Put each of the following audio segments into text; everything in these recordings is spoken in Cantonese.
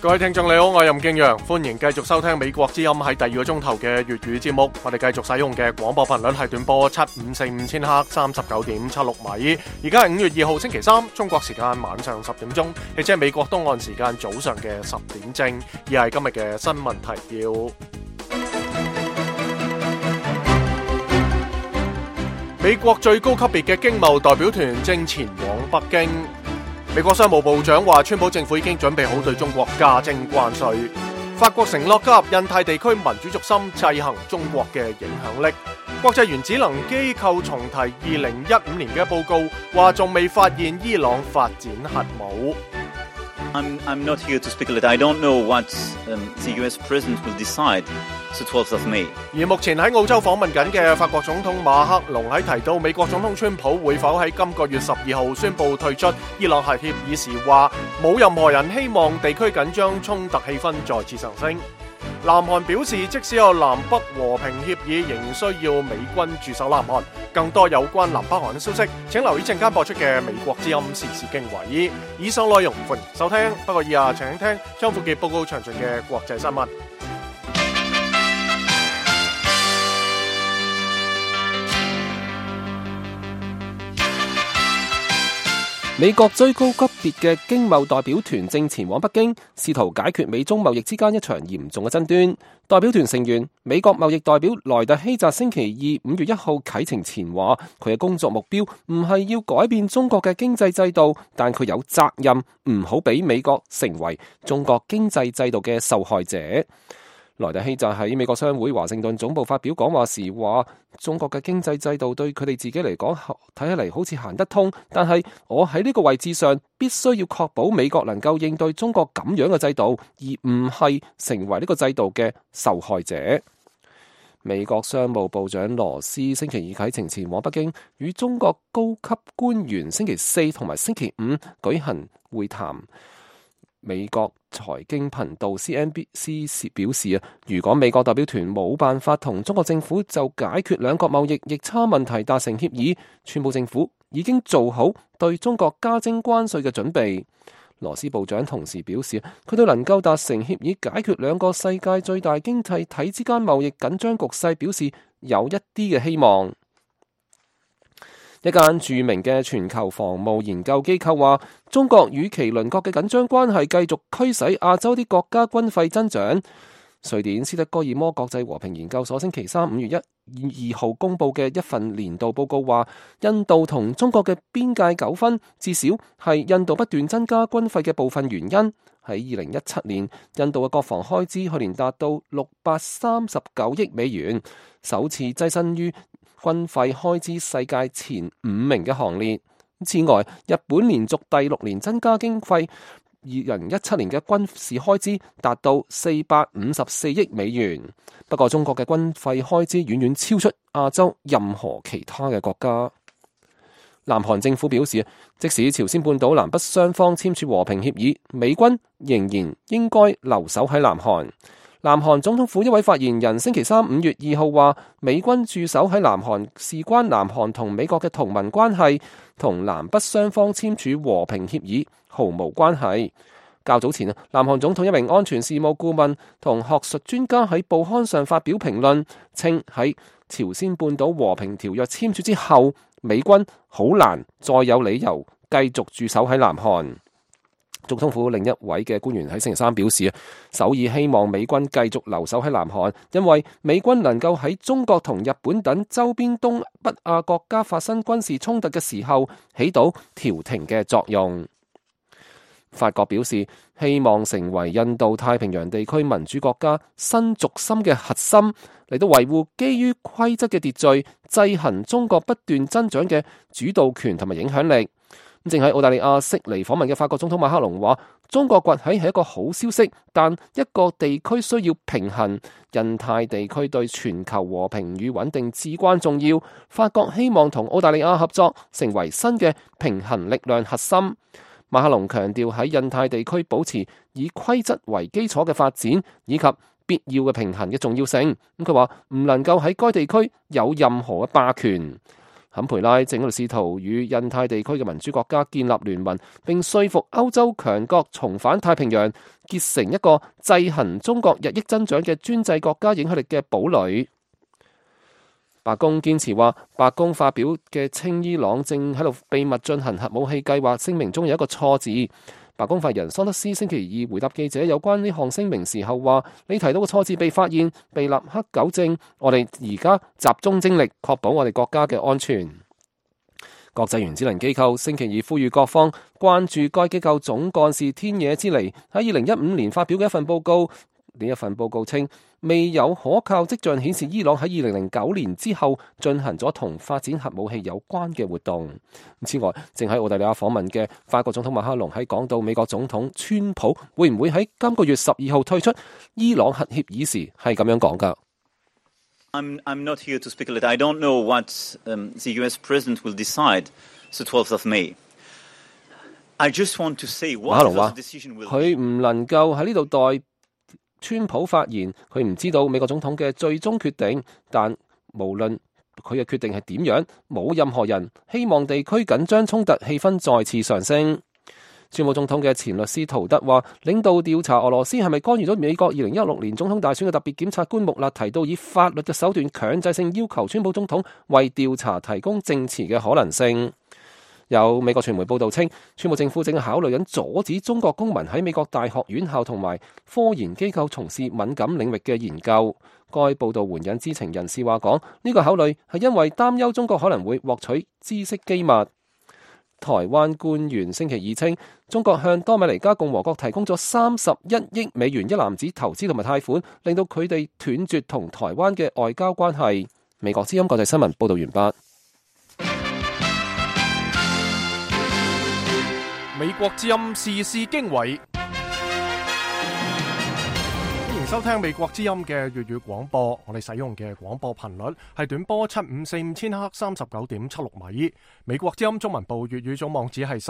各位聽眾你好，我係任敬陽，歡迎繼續收聽美國之音喺第二個鐘頭嘅粵語節目。我哋繼續使用嘅廣播頻率係短波7545千赫39.76米。而家係5月2號星期三，中國時間晚上10點鐘，亦即係美國東岸時間早上嘅10點正。而係今日嘅新聞提要。美國最高級別嘅經貿代表團正前往北京。美國商務部長話，川普政府已經準備好對中國加徵關稅。法國承諾加入印太地區民主軸心，制衡中國嘅影響力。國際原子能機構重提2015年嘅報告，話仲未發現伊朗發展核武。 I'm not here to speculate. I don't know what the US President will decide the 12th of May. 而目前喺澳洲訪問緊嘅法國總統馬克龍喺提到美國總統川普會否喺今個月12號宣布退出伊朗核協議時，話冇任何人希望地區緊張衝突氣氛再次上升。南韓表示，即使有南北和平協議，仍需要美軍駐守南韓。更多有關南北韓嘅消息，請留意陣間播出嘅美國之音時事經緯。以上內容歡迎收聽，不過以下請聽張富傑報告詳盡嘅國際新聞。 美國最高級別嘅經貿代表團正前往北京，試圖解決美中貿易之間一場嚴重嘅爭端。代表團成員美國貿易代表萊特希澤星期二5月1號啟程前話，佢嘅工作目標唔係要改變中國嘅經濟制度，但佢有責任唔好俾美國成為中國經濟制度嘅受害者。萊特希澤喺美國商會華盛頓總部發表講話時話，中國嘅經濟制度對佢哋自己嚟講睇起嚟好似行得通，但係我喺呢個位置上必須要確保美國能夠應對中國咁樣嘅制度，而唔係成為呢個制度嘅受害者。美國商務部長羅斯星期二啟程前往北京，與中國高級官員星期四同埋星期五舉行會談。美國財經頻道 CNBC 表示，如果美國代表團冇辦法同中國政府就解決兩國貿易逆差問題達成協議，川普政府已經做好對中國加徵關稅嘅準備。羅斯部長同時表示，佢對能夠達成協議解決兩個世界最大經濟體之間貿易緊張局勢表示有一啲嘅希望。一間著名嘅全球防務研究機構話，中國與其鄰國嘅緊張關係繼續驅使亞洲啲國家軍費增長。瑞典斯德哥爾摩國際和平研究所星期三5月2號公佈嘅一份年度報告話，印度同中國嘅邊界糾紛至少係印度不斷增加軍費嘅部分原因。喺2017年，印度嘅國防開支去年達到639億美元，首次躋身於軍費開支世界前5名嘅行列。此外，日本連續第6年增加經費，2017年嘅軍事開支達到454億美元。不過，中國嘅軍費開支遠遠超出亞洲任何其他嘅國家。南韓政府表示，即使朝鮮半島南北雙方簽署和平協議，美軍仍然應該留守喺南韓。南韓總統府一位發言人星期三5月2號話，美軍駐守喺南韓事關南韓同美國嘅同盟關係，同南北雙方簽署和平協議毫無關係。較早前，南韓總統一名安全事務顧問同學術專家喺報刊上發表評論，稱喺朝鮮半島和平條約簽署之後，美軍好難再有理由繼續駐守喺南韓。總統府另一位嘅官員喺星期三表示，首爾希望美軍繼續留守喺南韓，因為美軍能夠喺中國同日本等周邊東北亞國家發生軍事衝突嘅時候起到調停嘅作用。法國表示，希望成為印度太平洋地區民主國家新軸心嘅核心，嚟到維護基於規則嘅秩序，制衡中國不斷增長嘅主導權同埋影響力。正喺澳大利亞悉尼訪問嘅法國總統馬克龍話，中國崛起係一個好消息，但一個地區需要平衡，印太地區對全球和平與穩定至關重要。法國希望同澳大利亞合作，成為新嘅平衡力量核心。馬克龍強調喺印太地區保持以規則為基礎嘅發展，以及必要嘅平衡嘅重要性。佢話唔能夠喺該地區有任何嘅霸權。 坎培拉正喺度試圖與印太地區嘅民主國家建立聯盟，並說服歐洲強國重返太平洋，結成一個制衡中國日益增長嘅專制國家影響力嘅堡壘。白宮堅持話，白宮發表嘅稱伊朗正喺度秘密進行核武器計劃聲明中有一個錯字。白宮發言人桑德斯星期二回答記者有關呢項聲明時候話：你提到嘅錯字被發現，被立刻糾正。我哋而家集中精力確保我哋國家嘅安全。國際原子能機構星期二呼籲各方關注該機構總幹事天野之彌喺2015年發表嘅一份報告。呢一份報告稱，未有可靠跡象顯示伊朗喺2009年之後進行咗同發展核武器有關嘅活動。此外，正喺澳大利亞訪問嘅法國總統馬克龍喺講到美國總統川普會唔會喺今個月12號退出伊朗核協議時，係咁樣講㗎。 I'm not here to speculate. I don't know what the US president will decide the 12th of May. I just want to say what the decision will be. 佢唔能夠喺呢度代川普發言，佢唔知道美國總統嘅最終決定，但無論佢嘅決定係點樣，冇任何人希望地區緊張衝突氣氛再次上升。川普總統嘅前律師陶德話，領導調查俄羅斯係咪干預咗美國2016年總統大選嘅特別檢察官穆勒提到以法律嘅手段強制性要求川普總統為調查提供證詞嘅可能性。有美國傳媒報道稱，川普政府正考慮緊阻止中國公民喺美國大學院校同埋科研機構從事敏感領域嘅研究。該報道援引知情人士話講，呢個考慮係因為擔憂中國可能會獲取知識機密。台灣官員星期二稱，中國向多米尼加共和國提供咗31億美元一籃子投資同埋貸款，令到佢哋斷絕同台灣嘅外交關係。美國之音國際新聞報道完畢。 美國之音時事經緯，歡迎收聽美國之音嘅粵語廣播。我哋使用嘅廣播頻率係短波7545000赫39.76米。美國之音中文部粵語總網址係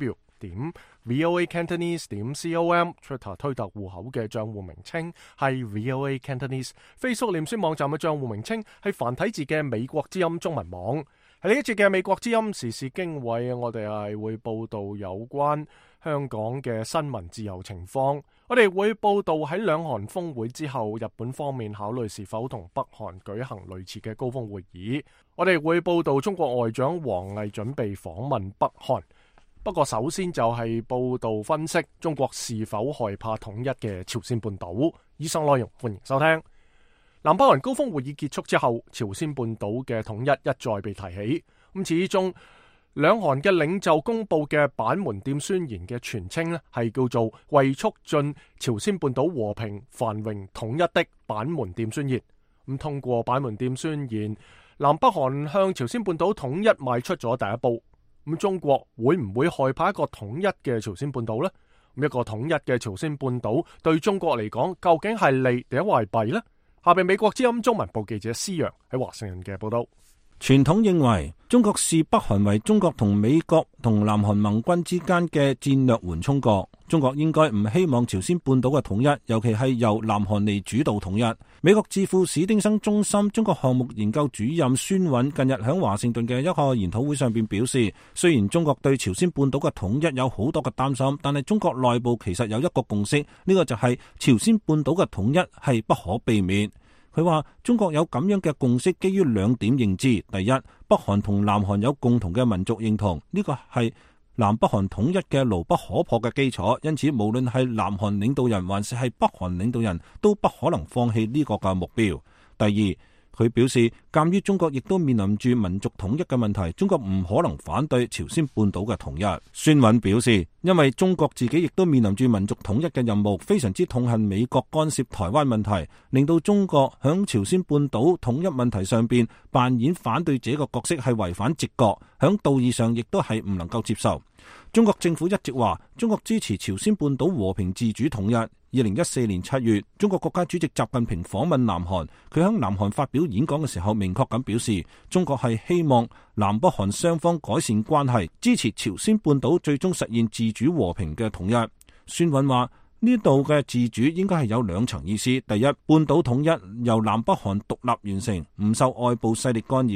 3w.voacantonese.com。Twitter 推特戶口嘅賬戶名稱係 VOA Cantonese。Facebook 臉書網站嘅賬戶名稱係繁體字嘅美國之音中文網。喺呢一節嘅美國之音時事經緯，我哋係會報道有關香港嘅新聞自由情況。我哋會報道喺兩韓峰會之後，日本方面考慮是否同北韓舉行類似嘅高峰會議。我哋會報道中國外長王毅準備訪問北韓。不過首先就係報道分析中國是否害怕統一嘅朝鮮半島。以上內容歡迎收聽。南北韓高峰會議結束之後，朝鮮半島嘅統一一再被提起。咁始終兩韓嘅領袖公布嘅板門店宣言嘅全稱呢，係叫做為促進朝鮮半島和平繁榮統一的板門店宣言。咁通過板門店宣言，南北韓向朝鮮半島統一邁出咗第一步。咁中國會唔會害怕一個統一嘅朝鮮半島呢？咁一個統一嘅朝鮮半島對中國嚟講，究竟係利定係弊呢？下邊美國之音中文部記者施陽喺華盛頓嘅報道。 傳統認為中國視北韓為中國同美國同南韓盟軍之間嘅戰略緩衝國。中國應該唔希望朝鮮半島嘅統一，尤其係由南韓嚟主導統一。美國智庫史丁生中心中國項目研究主任孫韻近日喺華盛頓嘅一個研討會上邊表示，雖然中國對朝鮮半島嘅統一有好多嘅擔心，但係中國內部其實有一個共識，呢個就係朝鮮半島嘅統一係不可避免。佢話中國有咁樣嘅共識，基於兩點認知。第一，北韓同南韓有共同嘅民族認同，呢個係南北韓統一嘅牢不可破嘅基礎，因此無論係南韓領導人還是係北韓領導人都不可能放棄呢個嘅目標。第二，佢表示，鑑於中國亦都面臨住民族統一嘅問題，中國唔可能反對朝鮮半島嘅統一。孫韻表示，因為中國自己亦都面臨住民族統一嘅任務，非常之痛恨美國干涉台灣問題，令到中國響朝鮮半島統一問題上邊扮演反對者嘅角色係違反直覺，響道義上亦都係唔能夠接受。中國政府一直話，中國支持朝鮮半島和平自主統一。2014年7月，中國國家主席習近平訪問南韓，佢喺南韓發表演講嘅時候，明確咁表示，中國係希望南北韓雙方改善關係，支持朝鮮半島最終實現自主和平嘅統一。孫韻話，呢度嘅自主應該係有兩層意思：第一，半島統一由南北韓獨立完成，唔受外部勢力干擾；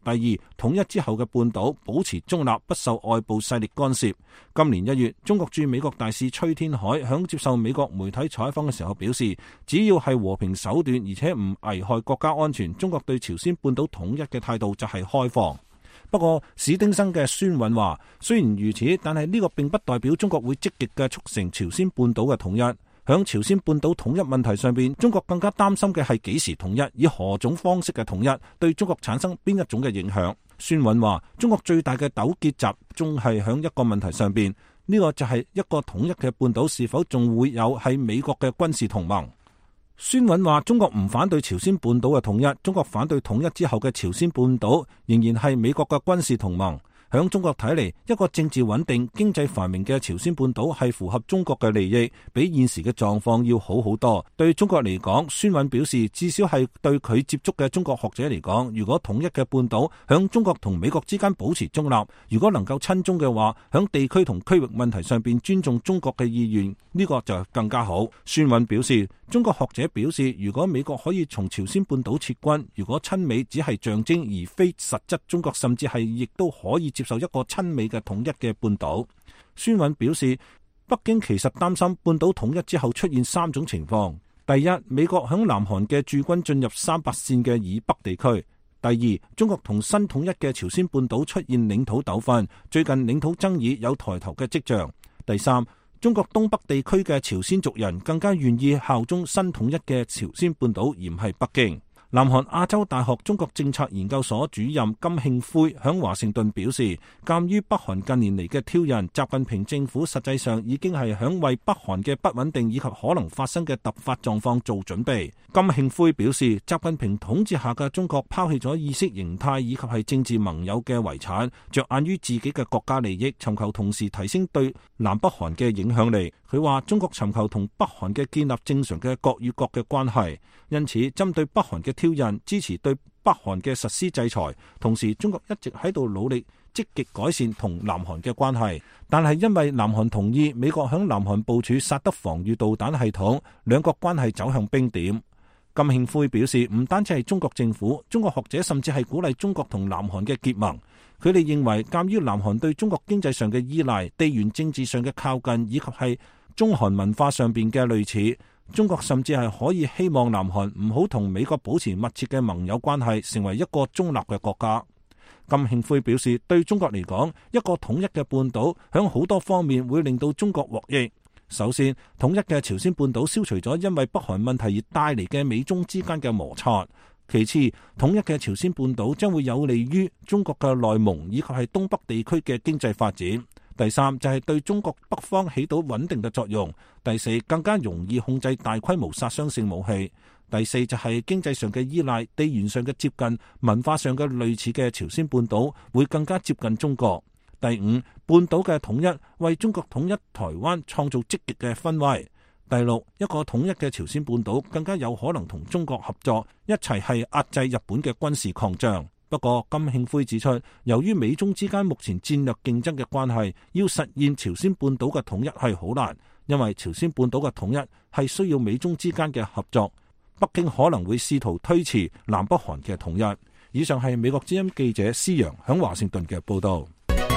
第二，統一之後嘅半島保持中立，不受外部勢力干涉。今年1月，中國駐美國大使崔天凱響接受美國媒體採訪嘅時候表示，只要係和平手段，而且唔危害國家安全，中國對朝鮮半島統一嘅態度就係開放。不過史丁生嘅孫允話，雖然如此，但係呢個並不代表中國會積極嘅促成朝鮮半島嘅統一。響朝鮮半島統一問題上邊，中國更加擔心嘅係幾時統一，以何種方式嘅統一，對中國產生邊一種嘅影響。孫允話，中國最大嘅糾結集中係響一個問題上邊，呢個就係一個統一嘅半島是否仲會有喺美國嘅軍事同盟。孫允話，中國唔反對朝鮮半島嘅統一，中國反對統一之後嘅朝鮮半島仍然係美國嘅軍事同盟。響中國睇嚟，一個政治穩定、經濟繁榮嘅朝鮮半島係符合中國嘅利益，比現時嘅狀況要好好多。對中國嚟講，孫允表示，至少係對佢接觸嘅中國學者嚟講，如果統一嘅半島響中國同美國之間保持中立，如果能夠親中嘅話，響地區同區域問題上邊尊重中國嘅意願，呢個就更加好。孫允表示，中國學者表示，如果美國可以從朝鮮半島撤軍，如果親美只係象徵而非實質，中國甚至係亦都可以接受一個親美嘅統一嘅半島。孫允表示，北京其實擔心半島統一之後出現3種情況：第一，美國響南韓嘅駐軍進入300線嘅以北地區；第二，中國同新統一嘅朝鮮半島出現領土糾紛，最近領土爭議有抬頭嘅跡象；第三，中國東北地區嘅朝鮮族人更加願意效忠新統一嘅朝鮮半島，而唔係北京。南韓亞洲大學中國政策研究所主任金慶輝響華盛頓表示，鑒於北韓近年嚟嘅挑釁，習近平政府實際上已經係響為北韓嘅不穩定以及可能發生嘅突發狀況做準備。金慶輝表示，習近平統治下嘅中國拋棄咗意識形態以及係政治盟友嘅遺產，着眼於自己嘅國家利益，尋求同時提升對南北韓嘅影響力。佢話，中國尋求同北韓嘅建立正常嘅國與國嘅關係，因此針對北韓嘅挑釁，支持對北韓嘅實施制裁，同時中國一直喺度努力積極改善同南韓嘅關係，但係因為南韓同意美國響南韓部署薩德防禦導彈系統，兩國關係走向冰點。金慶輝表示，唔單止係中國政府，中國學者甚至係鼓勵中國同南韓嘅結盟。佢哋認為，鑒於南韓對中國經濟上嘅依賴、地緣政治上嘅靠近，以及係中韓文化上邊嘅類似，中國甚至係可以希望南韓唔好同美國保持密切嘅盟友關係，成為一個中立嘅國家。金慶輝表示，對中國嚟講，一個統一嘅半島響好多方面會令到中國獲益。首先，統一嘅朝鮮半島消除咗因為北韓問題而帶嚟嘅美中之間嘅摩擦。其次，統一嘅朝鮮半島將會有利於中國嘅內蒙以及係東北地區嘅經濟發展。第三，就係對中國北方起到穩定嘅作用。第四，更加容易控制大規模殺傷性武器。第四，就係經濟上嘅依賴、地緣上嘅接近、文化上嘅類似嘅朝鮮半島會更加接近中國。第五，半島嘅統一為中國統一台灣創造積極嘅氛圍。第六，一個統一嘅朝鮮半島更加有可能同中國合作，一齊係壓制日本嘅軍事擴張。不過，金慶輝指出，由於美中之間目前戰略競爭嘅關係，要實現朝鮮半島嘅統一係好難，因為朝鮮半島嘅統一係需要美中之間嘅合作。北京可能會試圖推遲南北韓嘅統一。以上係美國之音記者施陽響華盛頓嘅報道。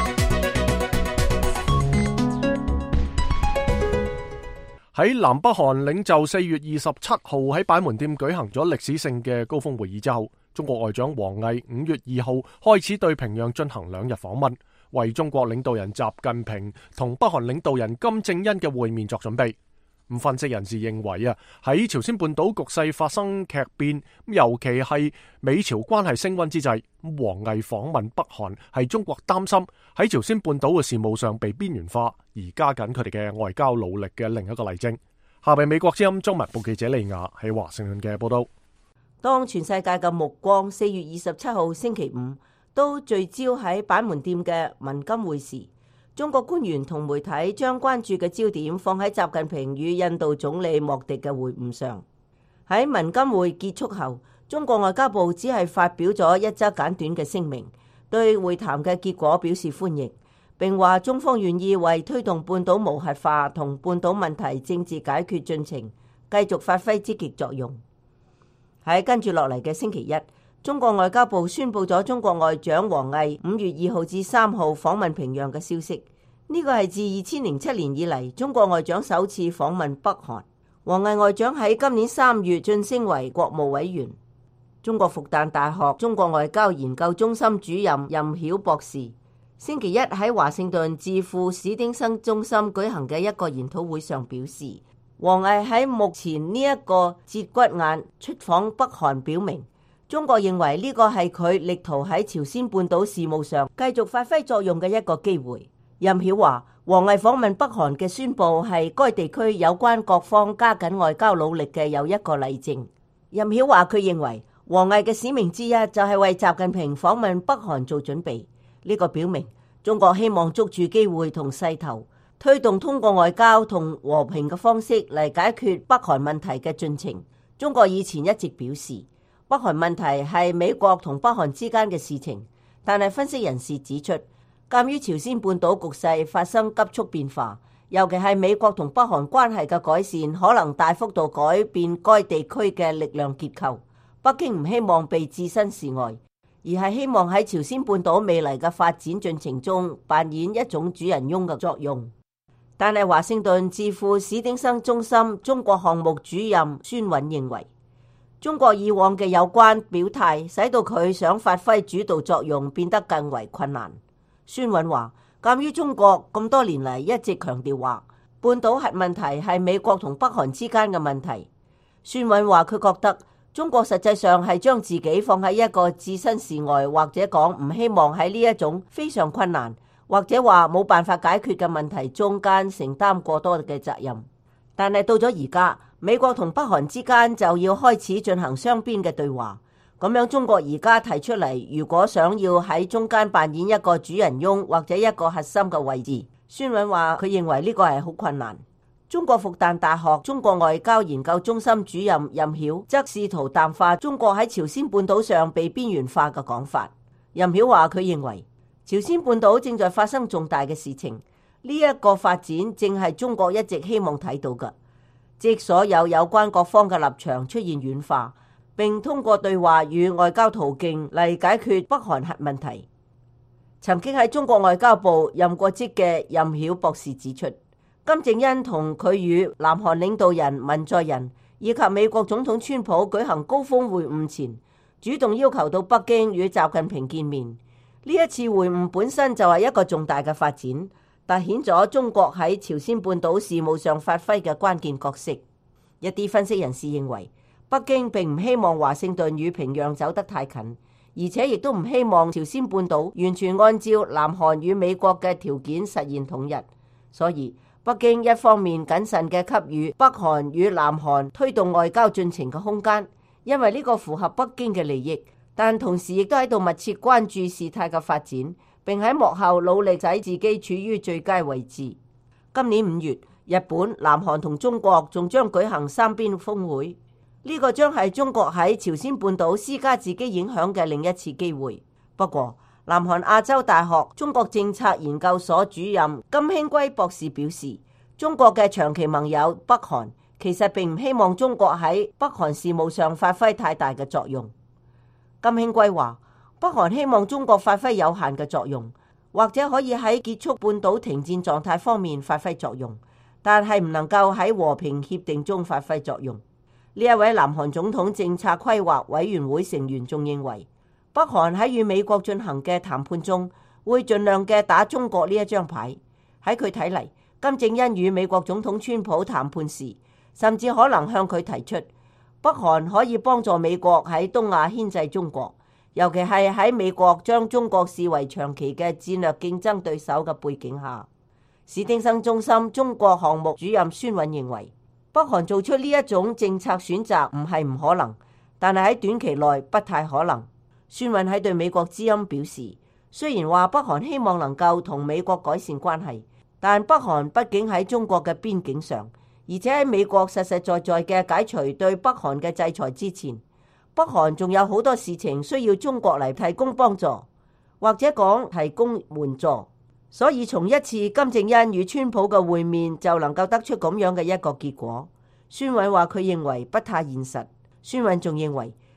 喺南北韓領袖4月27號喺板門店舉行咗歷史性嘅高峰會議之後，中國外長王毅5月2號開始對平壤進行2日訪問，為中國領導人習近平同北韓領導人金正恩嘅會面作準備。咁分析人士認為啊，喺朝鮮半島局勢發生劇變，尤其係美朝關係升溫之際，王毅訪問北韓係中國擔心喺朝鮮半島嘅事務上被邊緣化，而加緊佢哋嘅外交努力嘅另一個例證。下邊美國之音中文部記者利亞喺華盛頓嘅報道。 當全世界嘅目光4月27號星期五都聚焦喺板門店嘅文金會時，中國官員同媒體將關注嘅焦點放喺習近平與印度總理莫迪嘅會晤上。喺文金會結束後，中國外交部只係發表咗一則簡短嘅聲明，對會談嘅結果表示歡迎，並話中方願意為推動半島無核化同半島問題政治解決進程繼續發揮積極作用。喺跟住落嚟嘅星期一， 中國外交部宣布咗中國外長王毅5月2號至3號訪問平壤嘅消息。呢個係自2007年以嚟中國外長首次訪問北韓。王毅外長喺今年3月晉升為國務委員。中國復旦大學中國外交研究中心主任任曉博士星期一喺華盛頓智庫史丁生中心舉行嘅一個研討會上表示，王毅喺目前呢一個節骨眼出訪北韓，表明中國認為呢個係佢力圖喺朝鮮半島事務上繼續發揮作用嘅一個機會。任曉話，王毅訪問北韓嘅宣佈係該地區有關各方加緊外交努力嘅又一個例證。任曉話，佢認為王毅嘅使命之一就係為習近平訪問北韓做準備。呢個表明中國希望捉住機會同勢頭，推動通過外交同和平嘅方式嚟解決北韓問題嘅進程。中國以前一直表示，北韓問題係美國同北韓之間嘅事情，但係分析人士指出，鑑於朝鮮半島局勢發生急速變化，尤其係美國同北韓關係嘅改善可能大幅度改變該地區嘅力量結構。北京唔希望被置身事外，而係希望喺朝鮮半島未來嘅發展進程中扮演一種主人翁嘅作用。但係華盛頓智庫史丁生中心中國項目主任孫允認為，中國以往嘅有關表態使到佢想發揮主導作用變得更為困難。孫允話，鑑於中國咁多年嚟一直強調話半島核問題係美國同北韓之間嘅問題，孫允話佢覺得中國實際上係將自己放喺一個置身事外，或者講唔希望喺呢一種非常困難或者話冇辦法解決嘅問題中間承擔過多嘅責任。但係到咗而家，美國同北韓之間就要開始進行雙邊嘅對話，咁樣中國而家提出嚟，如果想要喺中間扮演一個主人翁或者一個核心嘅位置，孫允話佢認為呢個係好困難。中國復旦大學中國外交研究中心主任任曉則試圖淡化中國喺朝鮮半島上被邊緣化嘅講法。任曉話佢認為朝鮮半島正在發生重大嘅事情，呢一個發展正係中國一直希望睇到嘅，即所有有關各方嘅立場出現軟化，並通過對話與外交途徑嚟解決北韓核問題。曾經喺中國外交部任過職嘅任曉博士指出，金正恩同佢與南韓領導人文在寅以及美國總統川普舉行高峰會晤前，主動要求到北京與習近平見面。呢一次會晤本身就係一個重大嘅發展，凸顯咗中國喺朝鮮半島事務上發揮嘅關鍵角色。一啲分析人士認為，北京並唔希望華盛頓與平壤走得太近，而且亦都唔希望朝鮮半島完全按照南韓與美國嘅條件實現統一。所以北京一方面謹慎嘅給予北韓與南韓推動外交進程嘅空間，因為呢個符合北京嘅利益，但同時亦都喺度密切關注事態嘅發展，並喺幕後努力使自己處於最佳位置。今年5月，日本、南韓同中國仲將舉行三邊峰會，呢個將係中國喺朝鮮半島施加自己影響嘅另一次機會。不過，南韓亞洲大學中國政策研究所主任金興圭博士表示，中國嘅長期盟友北韓其實並唔希望中國喺北韓事務上發揮太大嘅作用。金興圭話，北韓希望中國發揮有限嘅作用，或者可以喺結束半島停戰狀態方面發揮作用，但係唔能夠喺和平協定中發揮作用。呢一位南韓總統政策規劃委員會成員仲認為，北韓喺與美國進行嘅談判中，會盡量嘅打中國呢一張牌。喺佢睇嚟，金正恩與美國總統川普談判時，甚至可能向佢提出，北韓可以幫助美國喺東亞牽制中國，尤其係喺美國將中國視為長期嘅戰略競爭對手嘅背景下。史丁生中心中國項目主任孫允認為，北韓做出呢一種政策選擇唔係唔可能，但係喺短期內不太可能。孫允喺對美國之音表示，雖然話北韓希望能夠同美國改善關係，但北韓畢竟喺中國嘅邊境上，而且喺美國實實在在嘅解除對北韓嘅制裁之前，北韓仲有好多事情需要中國嚟提供幫助，或者講提供援助。所以從一次金正恩與川普嘅會面就能夠得出咁樣嘅一個結果。孫允話佢認為不太現實。孫允仲認為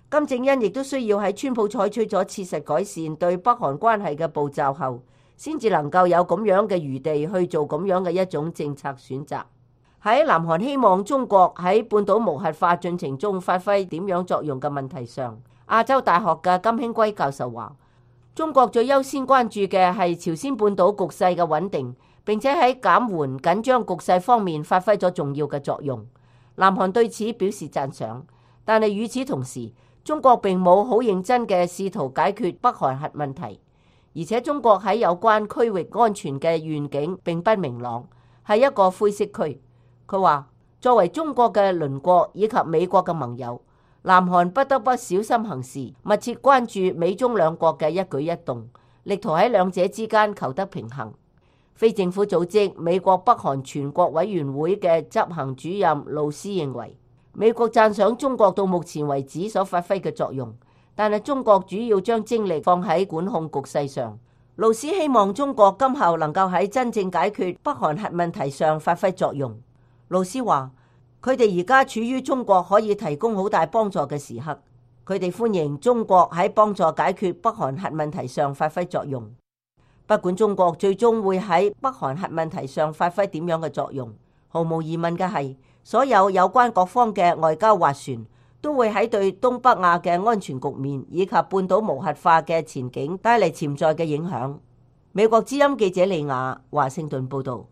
金正恩亦都需要喺川普採取咗切實改善對北韓關係嘅步驟後，先至能夠有咁樣嘅餘地去做咁樣嘅一種政策選擇。喺南韓希望中國喺半島無核化進程中發揮點樣作用嘅問題上，亞洲大學嘅金興圭教授話，中國最優先關注嘅係朝鮮半島局勢嘅穩定，並且喺減緩緊張局勢方面發揮咗重要嘅作用。南韓對此表示讚賞，但係與此同時，中國並冇好認真嘅試圖解決北韓核問題，而且中國喺有關區域安全嘅願景並不明朗，係一個灰色區。佢話，作為中國嘅鄰國以及美國嘅盟友，南韓不得不小心行事，密切關注美中兩國嘅一舉一動，力圖喺兩者之間求得平衡。非政府組織美國北韓全國委員會嘅執行主任盧斯認為，美國讚賞中國到目前為止所發揮嘅作用，但係中國主要將精力放喺管控局勢上。盧斯希望中國今後能夠喺真正解決北韓核問題上發揮作用。盧斯話，佢哋而家處於中國可以提供好大幫助嘅時刻，佢哋歡迎中國喺幫助解決北韓核問題上發揮作用。不管中國最終會喺北韓核問題上發揮點樣嘅作用，毫無疑問嘅係，所有有關各方嘅外交斡旋都會喺對東北亞嘅安全局面以及半島無核化嘅前景帶嚟潛在嘅影響。美國之音記者李雅華盛頓報道。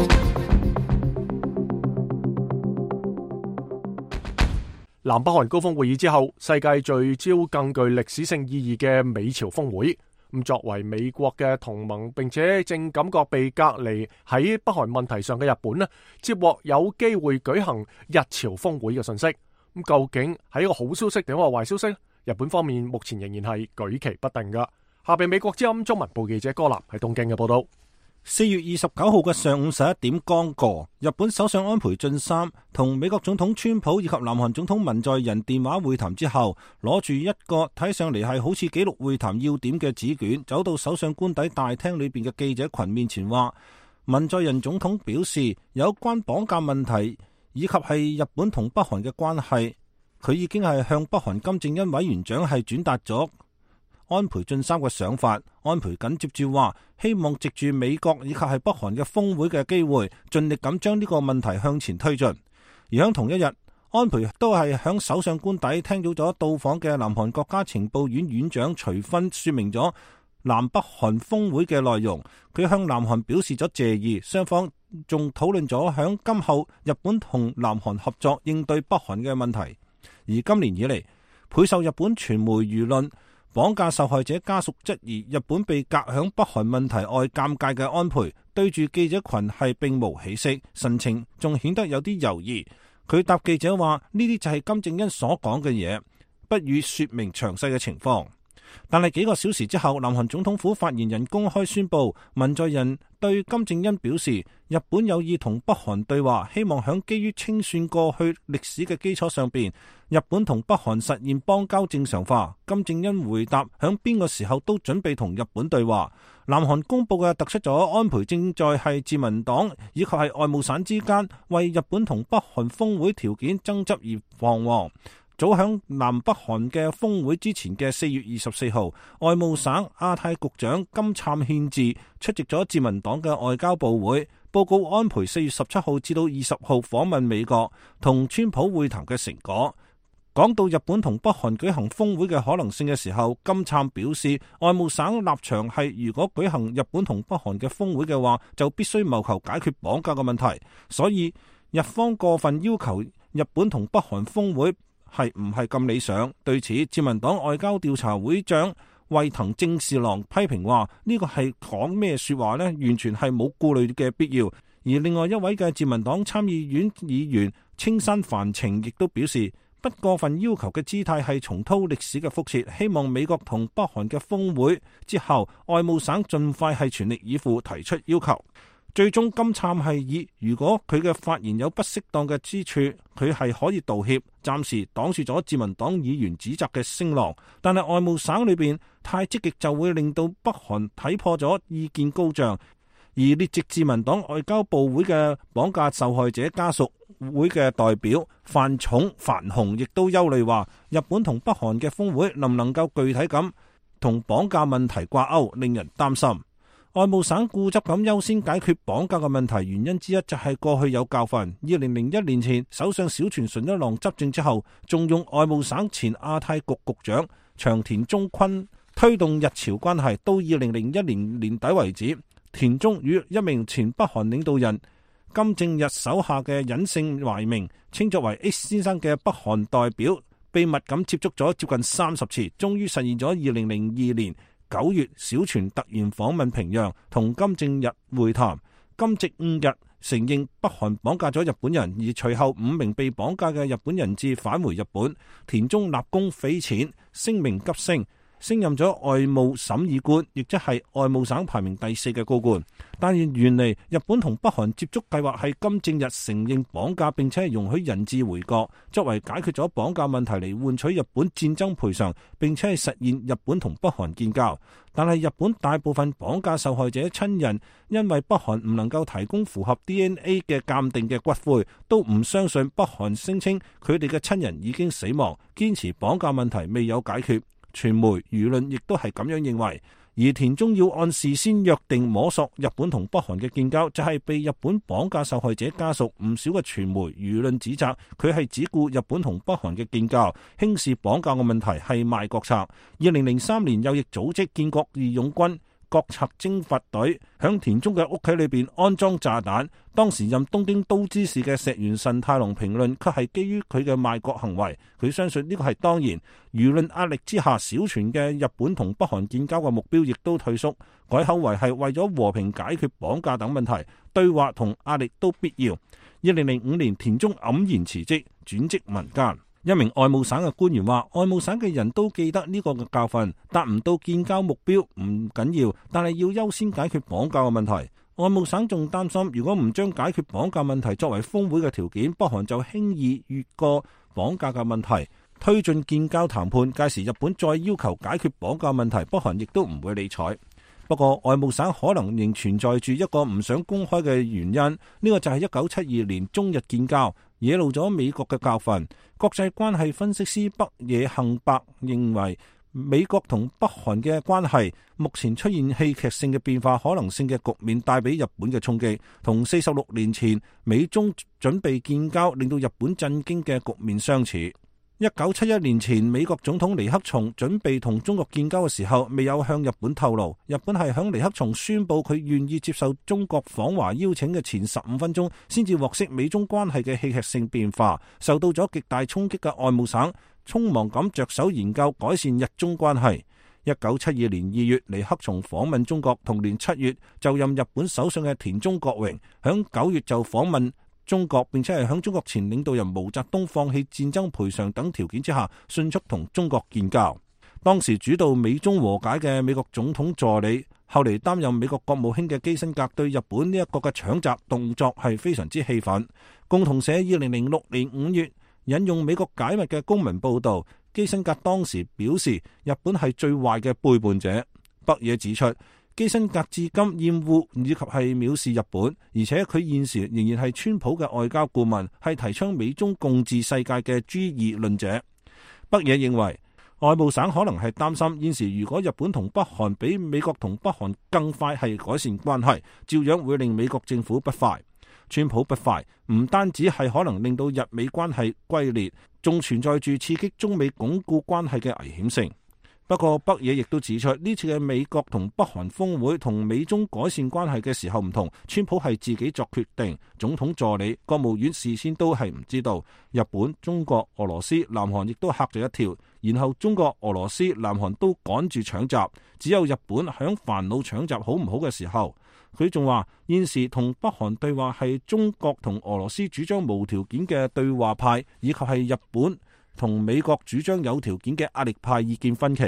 南北韓高峰會議之後，世界聚焦更具歷史性意義嘅美朝峰會。咁作為美國嘅同盟，並且正感覺被隔離喺北韓問題上嘅日本呢，接獲有機會舉行日朝峰會嘅信息。咁究竟係一個好消息定係壞消息？日本方面目前仍然係舉棋不定噶。下邊美國之音中文部記者柯南喺東京嘅報道。 4月29號嘅上午11點剛過，日本首相安倍晉三同美國總統川普以及南韓總統文在寅電話會談之後，攞住一個睇上嚟係好似記錄會談要點嘅紙卷，走到首相官邸大廳裏邊嘅記者群面前話，文在寅總統表示有關綁架問題以及係日本同北韓嘅關係，佢已經係向北韓金正恩委員長係轉達咗安倍晉三嘅想法。安倍緊接住話，希望藉住美國以及係北韓嘅峰會嘅機會，盡力咁將呢個問題向前推進。而喺同一日，安倍都係響首相官邸聽到咗到訪嘅南韓國家情報院院長徐薰說明咗南北韓峰會嘅內容。佢向南韓表示咗謝意，雙方仲討論咗響今後日本同南韓合作應對北韓嘅問題。而今年以嚟，倍受日本傳媒輿論綁架受害者家屬質疑日本被隔響北韓問題外尷尬嘅安倍，對住記者群係並無起色，神情仲顯得有啲猶豫。佢答記者話：呢啲就係金正恩所講嘅嘢，不予說明詳細嘅情況。但係幾個小時之後，南韓總統府發言人公開宣布，文在寅對金正恩表示，日本有意同北韓對話，希望響基於清算過去歷史嘅基礎上邊，日本同北韓實現邦交正常化。金正恩回答，響邊個時候都準備同日本對話。南韓公布嘅突出咗安倍正在係自民黨以及係外務省之間為日本同北韓峰會條件爭執而彷徨。早響南北韓嘅峰會之前嘅4月24號，外務省亞太局長金燦憲治出席咗自民黨嘅外交部會，報告安倍4月17號至到20號訪問美國同川普會談嘅成果。講到日本同北韓舉行峰會嘅可能性嘅時候，金燦表示，外務省立場係如果舉行日本同北韓嘅峰會嘅話，就必須謀求解決綁架嘅問題。所以日方過分要求日本同北韓峰會係唔係咁理想？對此，自民黨外交調查會長衛藤正士郎批評話：呢個係講咩說話呢？完全係冇顧慮嘅必要。而另外一位嘅自民黨參議院議員青山繁晴亦都表示，不過分要求嘅姿態係重蹈歷史嘅覆轍，希望美國同北韓嘅峰會之後，外務省盡快係全力以赴提出要求。最終金燦係以如果佢嘅發言有不適當嘅之處，佢係可以道歉，暫時擋住咗自民黨議員指責嘅聲浪。但係外務省裏邊太積極就會令到北韓睇破咗意見高漲， 而列席自民黨外交部會嘅綁架受害者家屬會嘅代表范鴻亦都憂慮話，日本同北韓嘅峰會能唔能夠具體咁同綁架問題掛鈎，令人擔心。外務省固執咁優先解決綁架嘅問題，原因之一就係過去有教訓。2001年前，首相小泉純一郎執政之後，重用外務省前亞太局局長長田忠坤推動日朝關係。到2001年年底為止，田中與一名前北韓領導人金正日手下嘅隱姓埋名，稱作為 H 先生嘅北韓代表，秘密咁接觸咗接近30次，終於實現咗2002年9月小泉突然訪問平壤，同金正日會談。金正日承認北韓綁架咗日本人，而隨後5名被綁架嘅日本人質返回日本。田中立功匪淺，聲名急升，升任咗外務審議官，亦即係外務省排名第4嘅高官。但原嚟日本同北韓接觸計劃係金正日承認綁架，並且係容許人質回國，作為解決咗綁架問題嚟換取日本戰爭賠償，並且係實現日本同北韓建交。但係日本大部分綁架受害者親人因為北韓唔能夠提供符合 DNA 嘅鑑定嘅骨灰，都唔相信北韓聲稱佢哋嘅親人已經死亡，堅持綁架問題未有解決。傳媒輿論亦都係咁樣認為。而田中要按事先約定摸索日本同北韓嘅建交，就係被日本綁架受害者家屬唔少嘅傳媒輿論指責佢係只顧日本同北韓嘅建交，輕視綁架嘅問題係賣國策。2003年右翼組織建國義勇軍國策征伐隊響田中嘅屋企裏邊安裝炸彈，當時任東京都知事嘅石原慎太郎評論卻係基於佢嘅賣國行為，佢相信呢個係當然。輿論壓力之下，小泉嘅日本同北韓建交嘅目標亦都退縮，改口為係為咗和平解決綁架等問題，對話同壓力都必要。2005年田中黯然辭職，轉職民間。一名外務省嘅官員話，外務省嘅人都記得呢個嘅教訓，達唔到建交目標唔緊要，但係要優先解決綁架嘅問題。外務省仲擔心，如果唔將解決綁架問題作為峰會嘅條件，北韓就輕易越過綁架嘅問題，推進建交談判。屆時日本再要求解決綁架問題，北韓亦都唔會理睬。不過外務省可能仍存在住一個唔想公開嘅原因，呢個就係1972年中日建交，惹怒咗美國嘅教訓。國際關係分析師北野幸伯認為，美國同北韓嘅關係目前出現戲劇性嘅變化可能性嘅局面，帶俾日本嘅衝擊，同46年前美中準備建交令到日本震驚嘅局面相似。1971年前，美國總統尼克松準備同中國建交嘅時候，未有向日本透露。日本係響尼克松宣布佢願意接受中國訪華邀請嘅前15分鐘，先至獲悉美中關係嘅戲劇性變化。受到咗極大衝擊嘅外務省，匆忙咁着手研究改善日中關係。1972年2月，尼克松訪問中國，同年7月就任日本首相嘅田中角榮，響9月就訪問中國，並且係響中國前領導人毛澤東放棄戰爭賠償等條件之下，迅速同中國建交。當時主導美中和解嘅美國總統助理，後嚟擔任美國國務卿嘅基辛格，對日本呢一個嘅搶閘動作係非常之氣憤。共同社2006年5月引用美國解密嘅公民報道，基辛格當時表示日本係最壞嘅背叛者。北野指出，基辛格至今厭惡以及係藐視日本，而且佢現時仍然係川普嘅外交顧問，係提倡美中共治世界嘅 G2論者。北野認為，外務省可能係擔心現時如果日本同北韓比美國同北韓更快係改善關係，照樣會令美國政府不快。川普不快，唔單止係可能令到日美關係龜裂，仲存在住刺激中美鞏固關係嘅危險性。不過北野亦都指出，呢次嘅美國同北韓峰會同美中改善關係嘅時候唔同，川普係自己作決定，總統助理、國務院事先都係唔知道。日本、中國、俄羅斯、南韓亦都嚇咗一跳，然後中國、俄羅斯、南韓都趕住搶閘，只有日本響煩惱搶閘好唔好嘅時候。佢仲話現時同北韓對話係中國同俄羅斯主張無條件嘅對話派，以及係日本同美國主張有條件嘅壓力派意見分歧。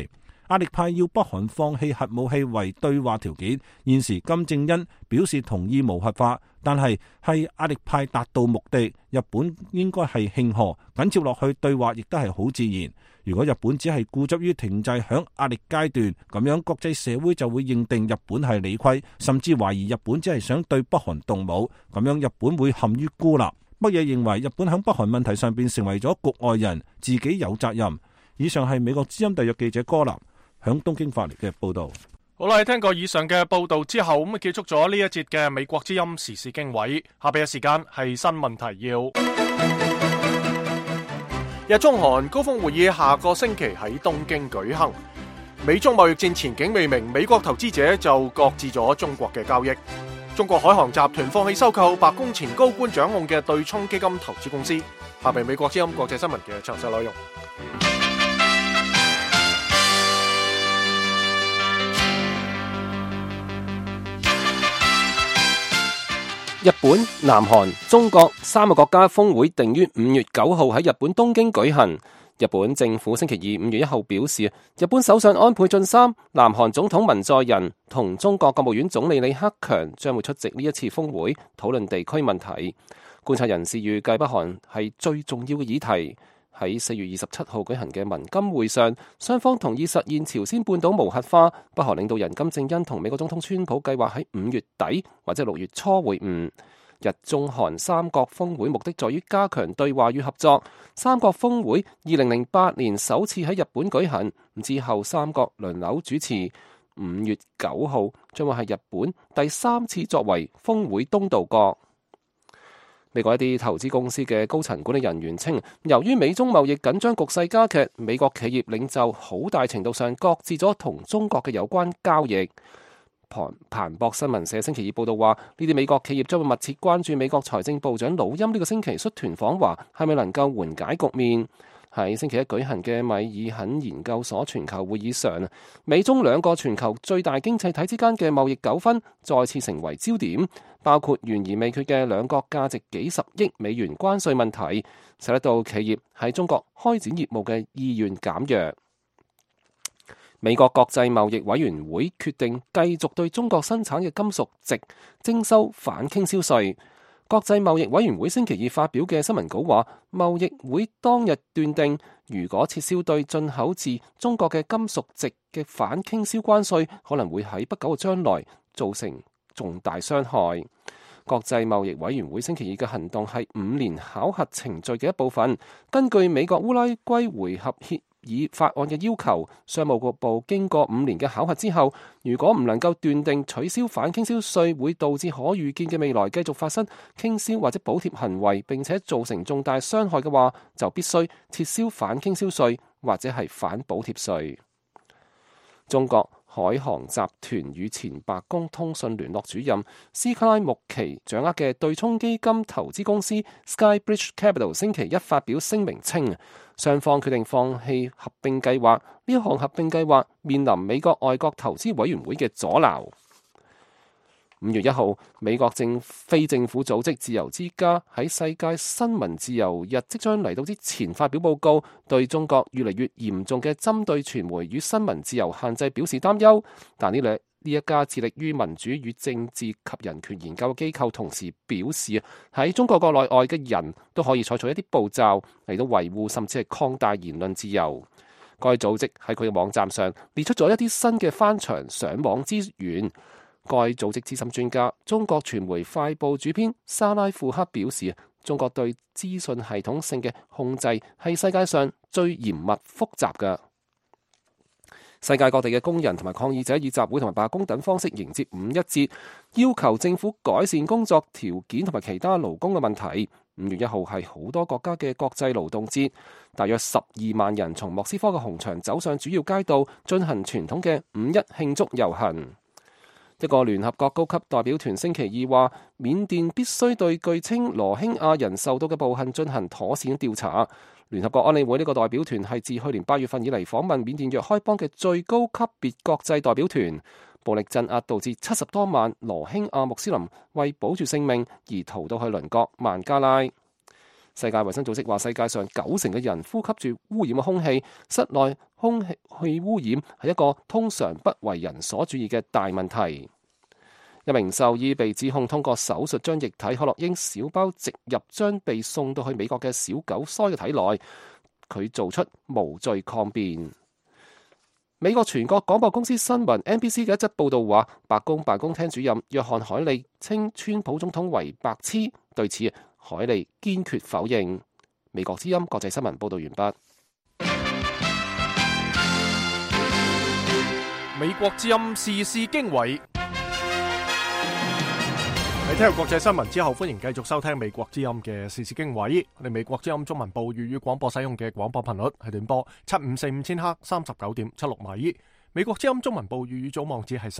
壓力派要北韓放棄核武器為對話條件。現時金正恩表示同意無核化，但係壓力派達到目的，日本應該係慶賀，緊接落去對話亦都係好自然。如果日本只係固執於停滯響壓力階段，咁樣國際社會就會認定日本係理虧，甚至懷疑日本只係想對北韓動武，咁樣日本會陷於孤立。北野認為日本響北韓問題上邊成為咗局外人，自己有責任。以上係美國之音特約記者柯南響東京發嚟嘅報道。 好啦，聽過以上嘅報道之後，咁結束咗呢一節嘅美國之音時事經緯。下邊嘅時間係新聞提要。日中韓高峰會議下個星期喺東京舉行。美中貿易戰前景未明，美國投資者就擱置咗中國嘅交易。中國海航集團放棄收購白宮前高官掌控嘅對沖基金投資公司。下邊美國之音國際新聞嘅詳細內容。 日本、南韓、中國三個國家峰會定於5月9號喺日本東京舉行。日本政府星期二5月1號表示，日本首相安倍晉三、南韓總統文在寅同中國國務院總理李克強將會出席呢一次峰會，討論地區問題。觀察人士預計北韓係最重要嘅議題。喺4月27號舉行嘅文金會上，雙方同意實現朝鮮半島無核化。北韓領導人金正恩同美國總統川普計劃喺5月底或者6月初會晤。日中韓三國峰會目的在於加強對話與合作。三國峰會2008年首次喺日本舉行，之後三國輪流主持。5月9號將會係日本第3次作為峰會東道國。美國一啲投資公司嘅高層管理人員稱，由於美中貿易緊張局勢加劇，美國企業領袖好大程度上擱置咗同中國嘅有關交易。彭博新聞社星期二報道話，呢啲美國企業將會密切關注美國財政部長魯欽呢個星期率團訪華，係咪能夠緩解局面。喺星期一舉行嘅米爾肯研究所全球會議上，美中兩個全球最大經濟體之間嘅貿易糾紛再次成為焦點，包括懸而未決嘅兩國價值幾十億美元關稅問題，使得到企業喺中國開展業務嘅意願減弱。美國國際貿易委員會決定繼續對中國生產嘅金屬值徵收反傾銷稅。國際貿易委員會星期二發表嘅新聞稿話，貿易會當日斷定，如果撤銷對進口自中國嘅金屬值嘅反傾銷關稅，可能會喺不久嘅將來造成重大傷害。國際貿易委員會星期二嘅行動係5年考核程序嘅一部分。根據美國烏拉圭回合協議法案嘅要求，商務部經過5年嘅考核之後，如果唔能夠斷定取消反傾銷稅會導致可預見嘅未來繼續發生傾銷或者補貼行為，並且造成重大傷害嘅話，就必須撤銷反傾銷稅或者係反補貼稅。中國海航集團與前白宮通訊聯絡主任斯卡拉穆奇掌握嘅對沖基金投資公司 Skybridge Capital 星期一發表聲明稱，雙方決定放棄合併計劃。呢一項合併計劃面臨美國外國投資委員會嘅阻撓。5月1號，美國非政府組織自由之家喺世界新聞自由日即將嚟到之前發表報告，對中國越嚟越嚴重嘅針對傳媒與新聞自由限制表示擔憂。但呢一家致力於民主與政治及人權研究機構同時表示，喺中國國內外嘅人都可以採取一啲步驟嚟到維護甚至係擴大言論自由。該組織喺佢嘅網站上列出咗一啲新嘅翻牆上網資源。該組織資深專家、中國傳媒快報主編沙拉庫克表示，中國對資訊系統性嘅控制係世界上最嚴密複雜嘅。世界各地嘅工人同埋抗議者以集會同埋罷工等方式迎接5一節，要求政府改善工作條件同埋其他勞工嘅問題。5月1號係好多國家嘅國際勞動節，大約12萬人從莫斯科嘅紅場走上主要街道，進行傳統嘅5一慶祝遊行。一個聯合國高級代表團星期二話，緬甸必須對據稱羅興亞人受到嘅暴行進行妥善調查。聯合國安理會呢個代表團係自去年8月份以嚟訪問緬甸若開邦嘅最高級別國際代表團。暴力鎮壓導致70多萬羅興亞穆斯林為保住性命而逃到去鄰國孟加拉。 世界衛生組織話，世界上90%嘅人呼吸住污染嘅空氣，室內空氣污染係一個通常不為人所注意嘅大問題。一名獸醫被指控通過手術將液體可樂因小包植入將被送到去美國嘅小狗腮嘅體內，佢做出無罪抗辯。美國全國廣播公司新聞 NBC 嘅一則報道話，白宮辦公廳主任約翰海利稱川普總統為白痴，對此海利堅決否認。美國之音國際新聞報道完畢。 美國之音時事經緯。喺聽完國際新聞之後，歡迎繼續收聽美國之音嘅時事經緯。我哋美國之音中文部粵語廣播使用嘅廣播頻率係短波7545千赫39.76米。美國之音中文部粵語組網址係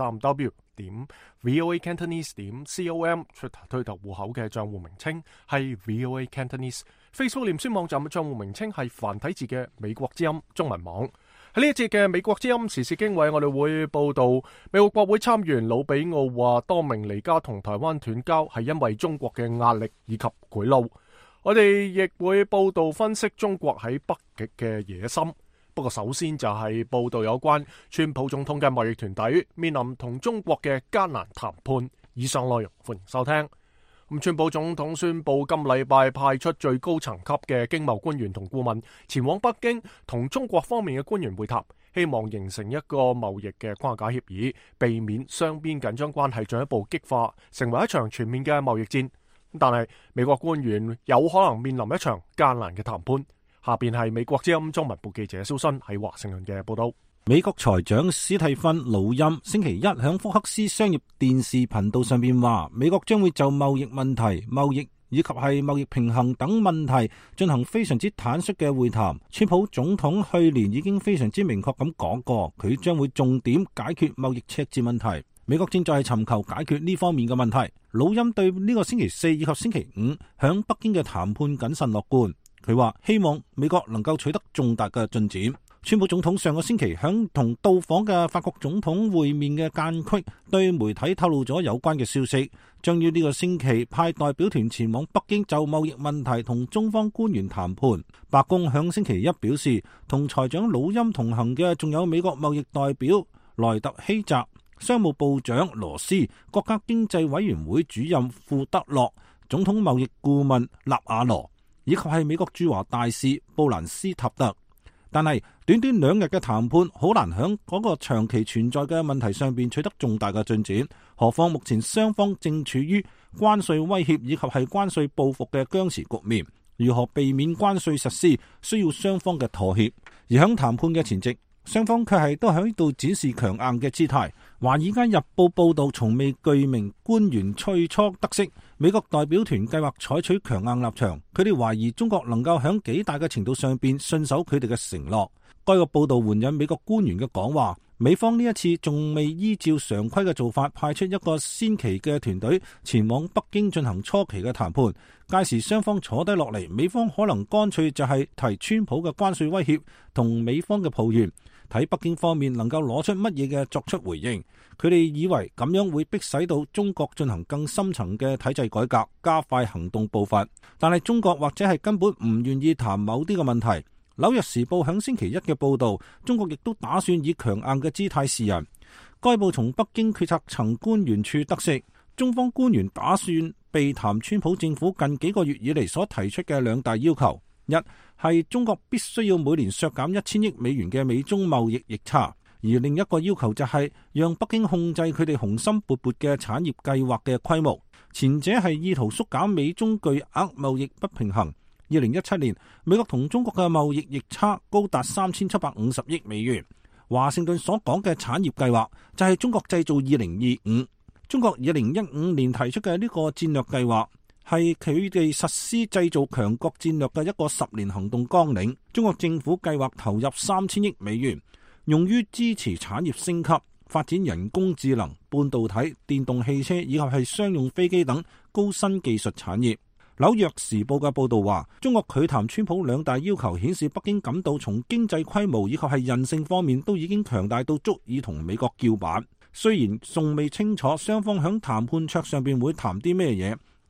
3w.voacantonese.com。推特戶口嘅賬戶名稱係 VOA Cantonese。Facebook 臉書網站嘅賬戶名稱係繁體字嘅美國之音中文網。喺呢一節嘅美國之音時事經緯，我哋會報道美國國會參議員魯比奧話，多明尼加同台灣斷交係因為中國嘅壓力以及賄賂。我哋亦會報道分析中國喺北極嘅野心。不過首先就係報道有關川普總統嘅貿易團隊面臨同中國嘅艱難談判。以上內容歡迎收聽。川普總統宣布今禮拜派出最高層級嘅經貿官員同顧問前往北京，同中國方面嘅官員會談，希望形成一個貿易嘅框架協議，避免雙邊緊張關係進一步激化，成為一場全面嘅貿易戰。但係美國官員有可能面臨一場艱難嘅談判。下邊係美國之音中文部記者蕭新喺華盛頓嘅報道。 美國財長史蒂芬魯欽星期一響福克斯商業電視頻道上邊話，美國將會就貿易問題、貿易以及係貿易平衡等問題進行非常之坦率嘅會談。川普總統去年已經非常之明確咁講過，佢將會重點解決貿易赤字問題。美國正在尋求解決呢方面嘅問題。魯欽對呢個星期四以及星期五響北京嘅談判謹慎樂觀。佢話希望美國能夠取得重大嘅進展。川普總統上個星期響同到訪嘅法國總統會面嘅間隙，對媒體透露咗有關嘅消息，將於呢個星期派代表團前往北京就貿易問題同中方官員談判。白宮響星期一表示，同財長魯欽同行嘅仲有美國貿易代表萊特希澤、商務部長羅斯、國家經濟委員會主任庫德洛、總統貿易顧問納瓦羅，以及係美國駐華大使布蘭斯塔特。但係短短2日嘅談判，好難響嗰個長期存在嘅問題上邊取得重大嘅進展。何況目前雙方正處於關稅威脅以及係關稅報復嘅僵持局面，如何避免關稅實施，需要雙方嘅妥協。而響談判嘅前夕，雙方卻係都喺度展示強硬嘅姿態。華爾街日報報道，從未具名官員最初得悉，美國代表團計劃採取強硬立場，佢哋懷疑中國能夠響幾大嘅程度上邊信守佢哋嘅承諾。該個報道援引美國官員嘅講話，美方呢一次仲未依照常規嘅做法派出一個先期嘅團隊前往北京進行初期嘅談判，屆時雙方坐低落嚟，美方可能乾脆就係提川普嘅關稅威脅同美方嘅抱怨，睇北京方面能夠攞出乜嘢嘅作出回應。佢哋以為咁樣會迫使到中國進行更深層嘅體制改革，加快行動步伐。但係中國或者係根本唔願意談某啲嘅問題。紐約時報響星期一嘅報道，中國亦都打算以強硬嘅姿態示人。該報從北京決策層官員處得悉，中方官員打算避談川普政府近幾個月以嚟所提出嘅2大要求：一係中國必須要每年削減1000億美元嘅美中貿易逆差，而另一個要求就係讓北京控制佢哋雄心勃勃嘅產業計劃嘅規模。前者係意圖縮減美中巨額貿易不平衡。2017年，美國同中國嘅貿易逆差高達3750億美元。華盛頓所講嘅產業計劃就係中國製造2025。中國2015年提出嘅呢個戰略計劃係佢哋實施製造強國戰略嘅一個10年行動綱領。中國政府計劃投入3000億美元，用於支持產業升級、發展人工智能、半導體、電動汽車以及係商用飛機等高新技術產業。紐約時報嘅報道話，中國拒談川普2大要求，顯示北京感到從經濟規模以及係韌性方面都已經強大到足以同美國叫板。雖然仲未清楚雙方響談判桌上邊會談啲咩嘢，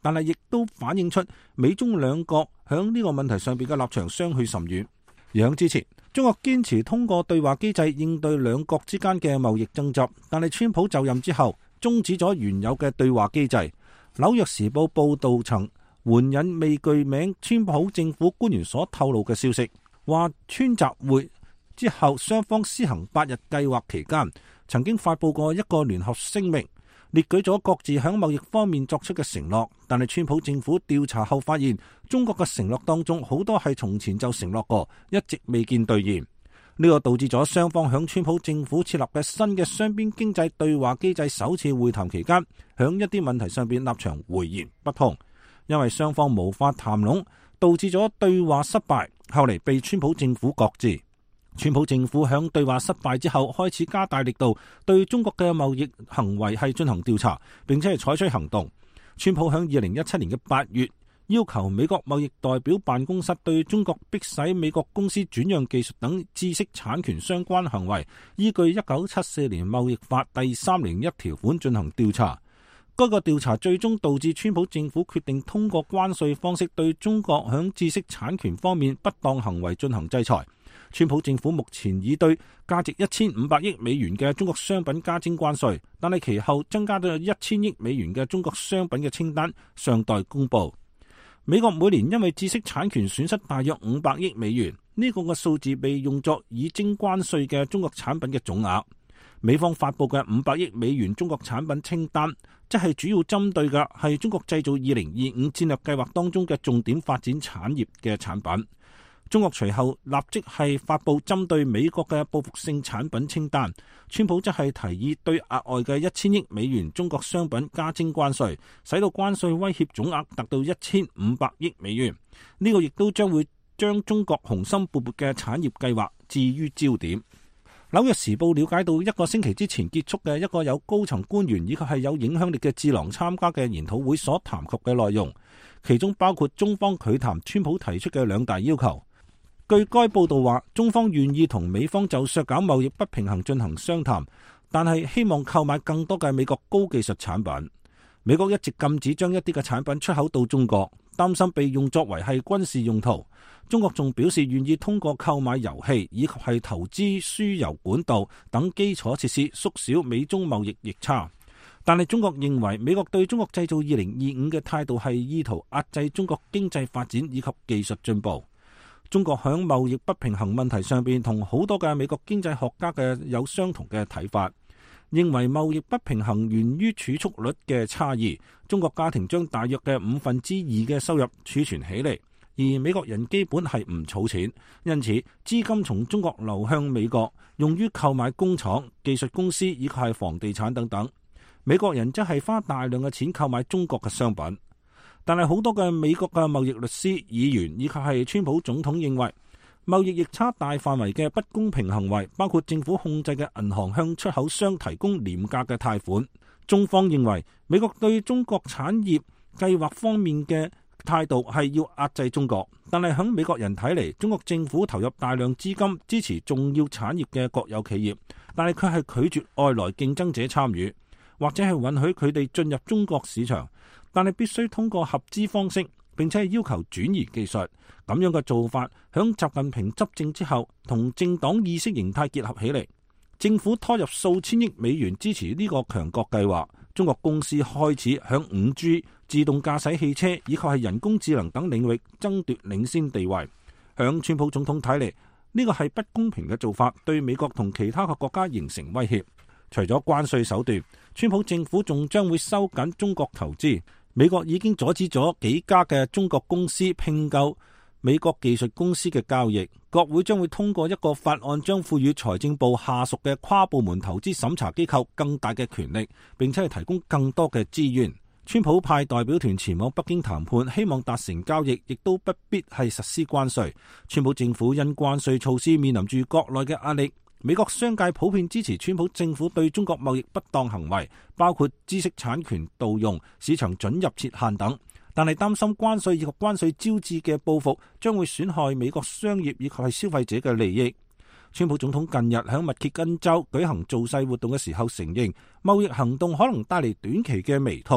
但係亦都反映出美中兩國響呢個問題上邊嘅立場相去甚遠。而響之前，中國堅持通過對話機制應對兩國之間嘅貿易爭執，但係川普就任之後終止咗原有嘅對話機制。紐約時報報道曾援引未具名川普政府官員所透露嘅消息，話川習會之後雙方施行8日計劃期間，曾經發布過一個聯合聲明，列舉咗各自喺貿易方面作出嘅承諾，但係川普政府調查後發現，中國嘅承諾當中好多係從前就承諾過，一直未見兌現。呢個導致咗雙方響川普政府設立嘅新嘅雙邊經濟對話機制首次會談期間，響一啲問題上邊立場迥然不同，因為雙方無法談攏，導致咗對話失敗，後嚟被川普政府擱置。川普政府響對話失敗之後，開始加大力度對中國嘅貿易行為係進行調查，並且係採取行動。川普響2017年嘅8月，要求美國貿易代表辦公室對中國迫使美國公司轉讓技術等知識產權相關行為，依據1974年貿易法第301條款進行調查。該個調查最終導致川普政府決定通過關稅方式對中國響知識產權方面不當行為進行制裁。川普政府目前已對價值1500億美元嘅中國商品加徵關稅，但係其後增加到1000億美元嘅中國商品嘅清單尚待公布。美國每年因為知識產權損失大約500億美元，呢個嘅數字被用作已徵關稅嘅中國產品嘅總額。美方發布嘅500億美元中國產品清單，即係主要針對嘅係中國製造2025戰略計劃當中嘅重點發展產業嘅產品。中國隨後立即係發布針對美國嘅報復性產品清單，川普則係提議對額外嘅1000億美元中國商品加徵關稅，使到關稅威脅總額達到1500億美元。呢個亦都將會將中國雄心勃勃嘅產業計劃置於焦點。紐約時報了解到，一個星期之前結束嘅一個有高層官員以及係有影響力嘅智囊參加嘅研討會所談及嘅內容，其中包括中方拒談川普提出嘅2大要求。據該報道話，中方願意同美方就削減貿易不平衡進行商談，但係希望購買更多嘅美國高技術產品。美國一直禁止將一啲嘅產品出口到中國，擔心被用作為係軍事用途。中國仲表示願意通過購買油氣以及係投資輸油管道等基礎設施縮小美中貿易逆差。但係中國認為美國對中國製造2025嘅態度係意圖壓制中國經濟發展以及技術進步。中國響貿易不平衡問題上邊同好多嘅美國經濟學家嘅有相同嘅睇法，認為貿易不平衡源於儲蓄率嘅差異。中國家庭將大約嘅2/5嘅收入儲存起嚟，而美國人基本係唔儲錢，因此資金從中國流向美國，用於購買工廠、技術公司以及係房地產等等。美國人則係花大量嘅錢購買中國嘅商品。但係好多嘅美國嘅貿易律師、議員以及係川普總統認為，貿易逆差大範圍嘅不公平行為，包括政府控制嘅銀行向出口商提供廉價嘅貸款。中方認為美國對中國產業計劃方面嘅態度係要壓制中國，但係響美國人睇嚟，中國政府投入大量資金支持重要產業嘅國有企業，但係佢係拒絕外來競爭者參與，或者係允許佢哋進入中國市場。但係必須通過合資方式，並且係要求轉移技術。咁樣嘅做法，響習近平執政之後，同政黨意識形態結合起嚟。政府拖入數千億美元支持呢個強國計劃。中國公司開始響5G、自動駕駛汽車以及係人工智能等領域爭奪領先地位。響川普總統睇嚟，呢個係不公平嘅做法，對美國同其他嘅國家形成威脅。除咗關稅手段，川普政府仲將會收緊中國投資。美國已經阻止咗幾家嘅中國公司併購美國技術公司嘅交易。國會將會通過一個法案，將賦予財政部下屬嘅跨部門投資審查機構更大嘅權力，並且係提供更多嘅資源。川普派代表團前往北京談判，希望達成交易，亦都不必係實施關稅。川普政府因關稅措施面臨住國內嘅壓力。美國商界普遍支持川普政府對中國貿易不當行為，包括知識產權盜用、市場准入設限等，但係擔心關稅以及關稅招致嘅報復將會損害美國商業以及係消費者嘅利益。川普總統近日喺密歇根州舉行造勢活動嘅時候承認，貿易行動可能帶嚟短期嘅微痛。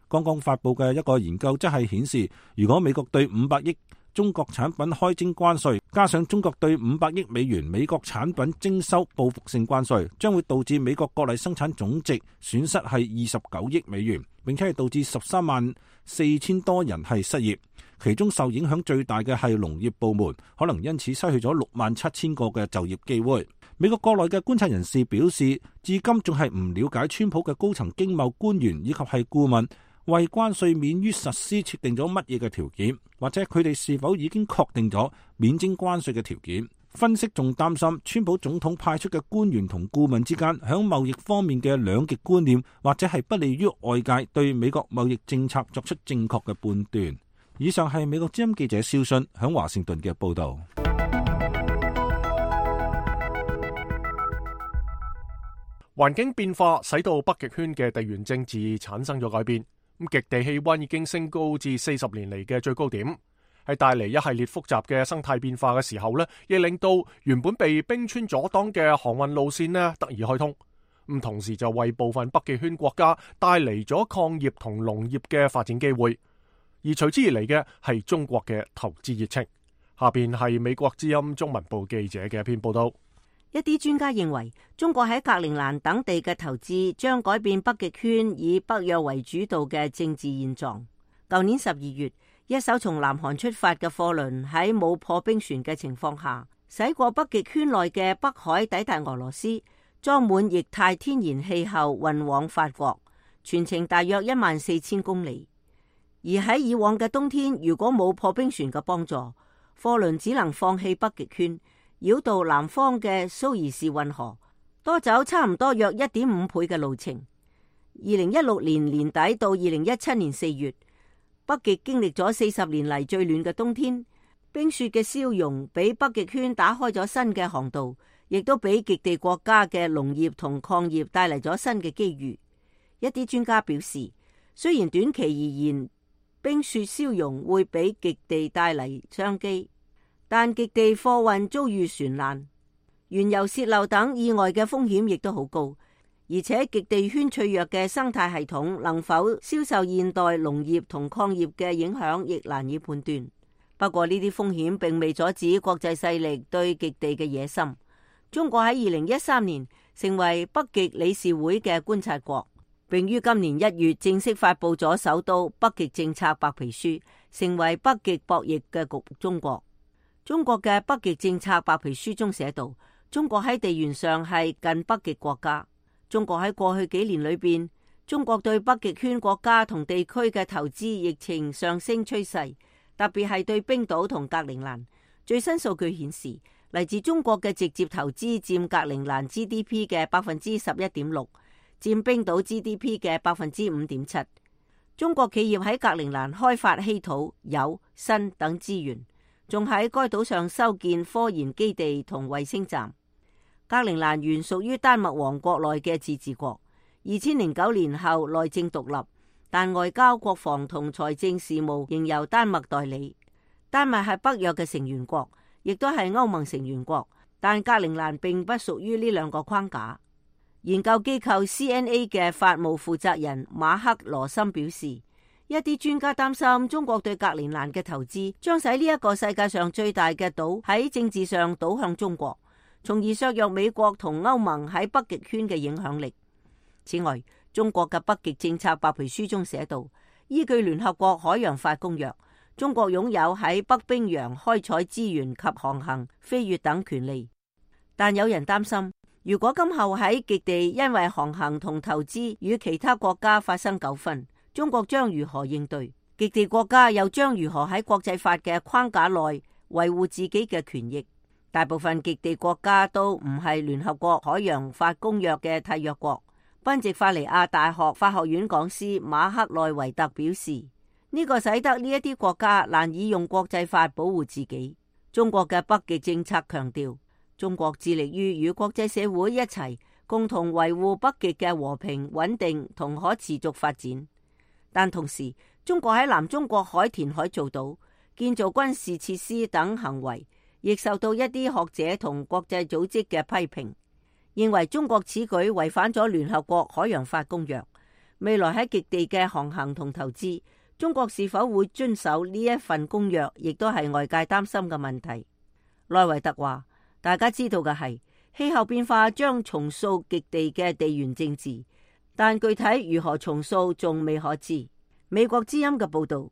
剛剛發佈嘅一個研究則係顯示，如果美國對500億中國產品開徵關稅，加上中國對500億美元美國產品徵收報復性關稅，將會導致美國國內生產總值損失係29億美元，並且係導致13萬4千多人係失業。其中受影響最大嘅係農業部門，可能因此失去咗6萬7千個嘅就業機會。美國國內嘅觀察人士表示，至今仲係唔了解川普嘅高層經貿官員以及係顧問為關稅免於實施設定咗乜嘢嘅條件，或者佢哋是否已經確定咗免徵關稅嘅條件。分析仲擔心，川普總統派出嘅官員同顧問之間響貿易方面嘅兩極觀念，或者係不利於外界對美國貿易政策作出正確嘅判斷。以上係美國之音記者蕭信響華盛頓嘅報道。 環境變化使到北極圈嘅地緣政治產生咗改變，極地氣溫已經升高至40年嚟嘅最高點，係帶嚟一系列複雜嘅生態變化嘅時候呢，亦令到原本被冰川阻擋嘅航運路線呢得以開通。咁同時就為部分北極圈國家帶嚟咗礦業同農業嘅發展機會，而隨之而嚟嘅係中國嘅投資熱情。下邊係美國之音中文部記者嘅一篇報道。 一啲專家認為，中國喺格陵蘭等地嘅投資將改變北極圈以北約為主導嘅政治現狀。舊年12月，一艘從南韓出發嘅貨輪喺冇破冰船嘅情況下，駛過北極圈內嘅北海，抵達俄羅斯，裝滿液態天然氣後運往法國，全程大約14000公里。而喺以往嘅冬天，如果冇破冰船嘅幫助，貨輪只能放棄北極圈，繞道南方嘅蘇伊士運河，多走差唔多約1.5倍嘅路程。2016年年底到2017年4月，北極經歷咗40年嚟最暖嘅冬天，冰雪嘅消融俾北極圈打開咗新嘅航道，亦都俾極地國家嘅農業同礦業帶嚟咗新嘅機遇。一啲專家表示，雖然短期而言，冰雪消融會俾極地帶嚟商機，但極地貨運遭遇船難、原油洩漏等意外嘅風險亦都好高，而且極地圈脆弱嘅生態系統能否消受現代農業同礦業嘅影響，亦難以判斷。不過呢啲風險並未阻止國際勢力對極地嘅野心。中國喺2013年成為北極理事會嘅觀察國，並於今年1月正式發佈咗首都北極政策白皮書，成為北極博弈嘅中國。中國嘅北極政策白皮書中寫道，中國喺地緣上係近北極國家。中國喺過去幾年裏邊，中國對北極圈國家同地區嘅投資疫情上升趨勢，特別係對冰島同格陵蘭。最新數據顯示，嚟自中國嘅直接投資佔格陵蘭 GDP 嘅 11.6%， 佔冰島 GDP 嘅 5.7%。中國企業喺格陵蘭開發稀土、鈾、砷等資源，仲喺該島上修建科研基地同衛星站。格陵蘭原屬於丹麥王國內嘅自治國，2009年後內政獨立，但外交、國防同財政事務仍由丹麥代理。丹麥係北約嘅成員國，亦都係歐盟成員國，但格陵蘭並不屬於呢兩個框架。研究機構 CNA 嘅法務負責人馬克羅森表示，一啲專家擔心中國對格陵蘭嘅投資將使呢一個世界上最大嘅島喺政治上倒向中國，從而削弱美國同歐盟喺北極圈嘅影響力。此外，中國嘅北極政策白皮書中寫道，依據聯合國海洋法公約，中國擁有喺北冰洋開採資源及航行、飛越等權利。但有人擔心，如果今後喺極地因為航行同投資與其他國家發生糾紛，中國將如何應對？極地國家又將如何喺國際法嘅框架內維護自己嘅權益？大部分極地國家都唔係聯合國海洋法公約嘅締約國。賓夕法尼亞大學法學院講師馬克內維特表示，呢個使得呢一啲國家難以用國際法保護自己。中國嘅北極政策強調，中國致力於與國際社會一齊共同維護北極嘅和平、穩定同可持續發展。但同時，中國喺南中國海填海造島、建造軍事設施等行為，亦受到一啲學者同國際組織嘅批評，認為中國此舉違反咗聯合國海洋法公約。 未來喺極地嘅航行同投資，中國是否會遵守呢一份公約，亦都係外界擔心嘅問題。內維特話，大家知道嘅係氣候變化將重塑極地嘅地緣政治，但具體如何重塑仲未可知。美國之音嘅報道。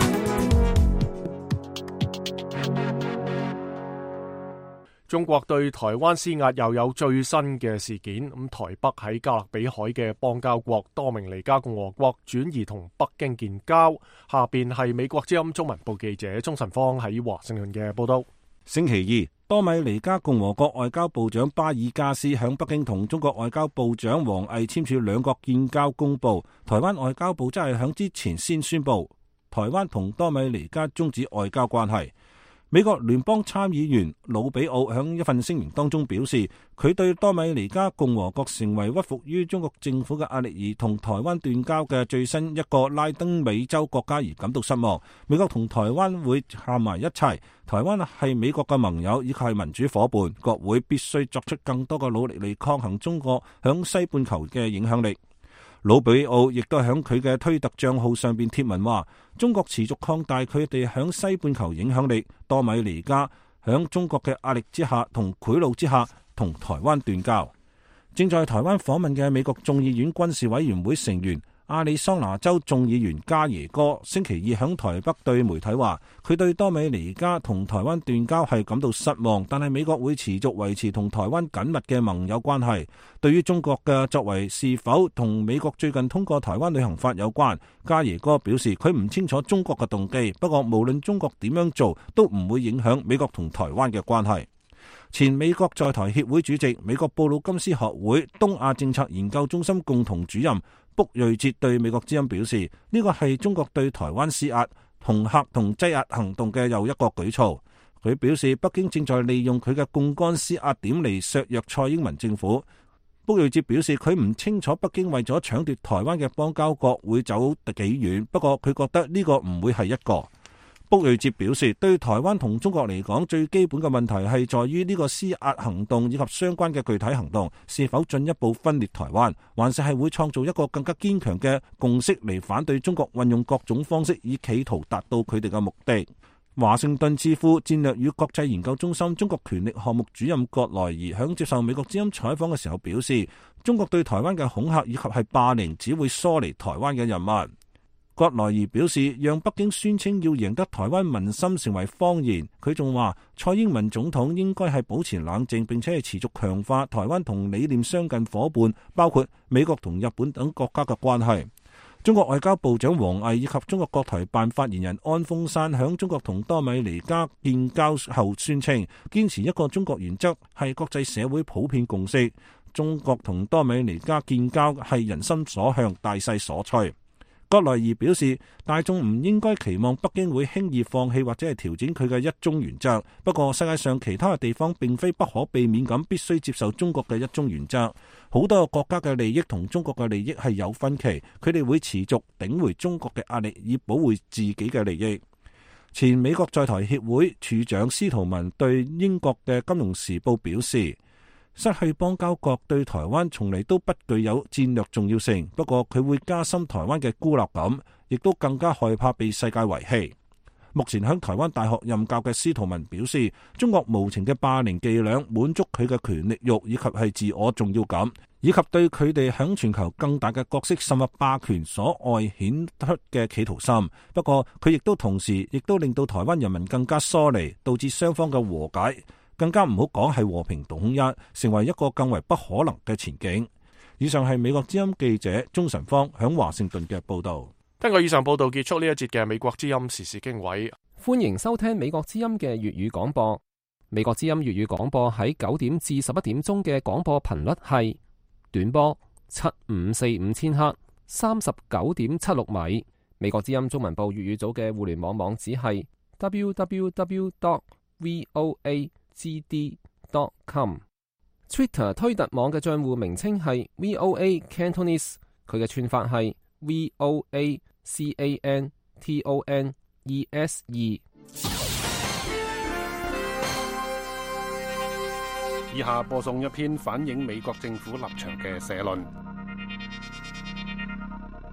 中國對台灣施壓又有最新嘅事件，咁台北喺加勒比海嘅邦交國多明尼加共和國轉移同北京建交。下邊係美國之音中文部記者鍾晨芳喺華盛頓嘅報道。 星期二，多米尼加共和國外交部長巴爾加斯響北京同中國外交部長王毅簽署兩國建交公報。台灣外交部則係響之前先宣布，台灣同多米尼加終止外交關係。美國聯邦參議員魯比奧喺一份聲明當中表示，佢對多米尼加共和國成為屈服於中國政府嘅壓力而同台灣斷交嘅最新一個拉丁美洲國家而感到失望。美國同台灣會站埋一齊，台灣係美國嘅盟友以及係民主夥伴，國會必須作出更多嘅努力嚟抗衡中國響西半球嘅影響力。魯比奧亦都喺佢嘅推特賬號上邊貼文話，中國持續擴大佢哋響西半球影響力，多米尼加響中國嘅壓力之下同賄賂之下同台灣斷交。正在台灣訪問嘅美國眾議院軍事委員會成員亞利桑那州眾議員加耶哥星期二響台北對媒體話，佢對多米尼加同台灣斷交係感到失望，但係美國會持續維持同台灣緊密嘅盟友關係。對於中國嘅作為是否同美國最近通過台灣旅行法有關，加耶哥表示佢唔清楚中國嘅動機，不過無論中國點樣做都唔會影響美國同台灣嘅關係。前美國在台協會主席、美國布魯金斯學會東亞政策研究中心共同主任卜瑞哲對美國之音表示，呢個係中國對台灣施壓、恫嚇同擠壓行動嘅又一個舉措。佢表示，北京正在利用佢嘅槓桿施壓點嚟削弱蔡英文政府。卜瑞哲表示，佢唔清楚北京為咗搶奪台灣嘅邦交國會走幾遠，不過佢覺得呢個唔會係一個。卜瑞哲表示，對台灣同中國嚟講，最基本嘅問題係在於呢個施壓行動以及相關嘅具體行動是否進一步分裂台灣，還是係會創造一個更加堅強嘅共識嚟反對中國運用各種方式以企圖達到佢哋嘅目的。華盛頓智庫戰略與國際研究中心中國權力項目主任葛萊儀響接受美國之音採訪嘅時候表示，中國對台灣嘅恐嚇以及係霸凌只會疏離台灣嘅人民。葛萊儀表示，讓北京宣稱要贏得台灣民心成為謊言。佢仲話，蔡英文總統應該係保持冷靜，並且係持續強化台灣同理念相近夥伴，包括美國同日本等國家嘅關係。中國外交部長王毅以及中國國台辦發言人安峰山響中國同多米尼加建交後宣稱，堅持一個中國原則係國際社會普遍共識。中國同多米尼加建交係人心所向、大勢所趨。葛萊儀表示，大眾唔應該期望北京會輕易放棄或者係調整佢嘅一中原則。不過世界上其他嘅地方並非不可避免咁必須接受中國嘅一中原則。好多個國家嘅利益同中國嘅利益係有分歧，佢哋會持續頂回中國嘅壓力以保護自己嘅利益。前美國在台協會處長司徒文對英國嘅《金融時報》表示，失去邦交國對台灣從嚟都不具有戰略重要性，不過佢會加深台灣嘅孤立感，亦都更加害怕被世界遺棄。目前喺台灣大學任教嘅司徒文表示，中國無情嘅霸凌伎倆滿足佢嘅權力慾以及係自我重要感，以及對佢哋喺全球更大嘅角色甚或霸權所外顯出嘅企圖心。不過佢亦都同時亦都令到台灣人民更加疏離，導致雙方嘅和解更加唔好講係和平統一，成為一個更為不可能嘅前景。以上係美國之音記者鍾晨芳響華盛頓嘅報道。 根據以上報道結束呢一節嘅美國之音時事經緯。 歡迎收聽美國之音嘅粵語廣播。美國之音粵語廣播喺9點至11點鐘嘅廣播頻率係短波7545千赫39.76米。美國之音中文部粵語組嘅互聯網網址係 www.voagd.com。Twitter 推特網嘅賬戶名稱係 VOA Cantonese， 佢嘅串法係 VOACANTONESE。 以下播送一篇反映美國政府立場嘅社論。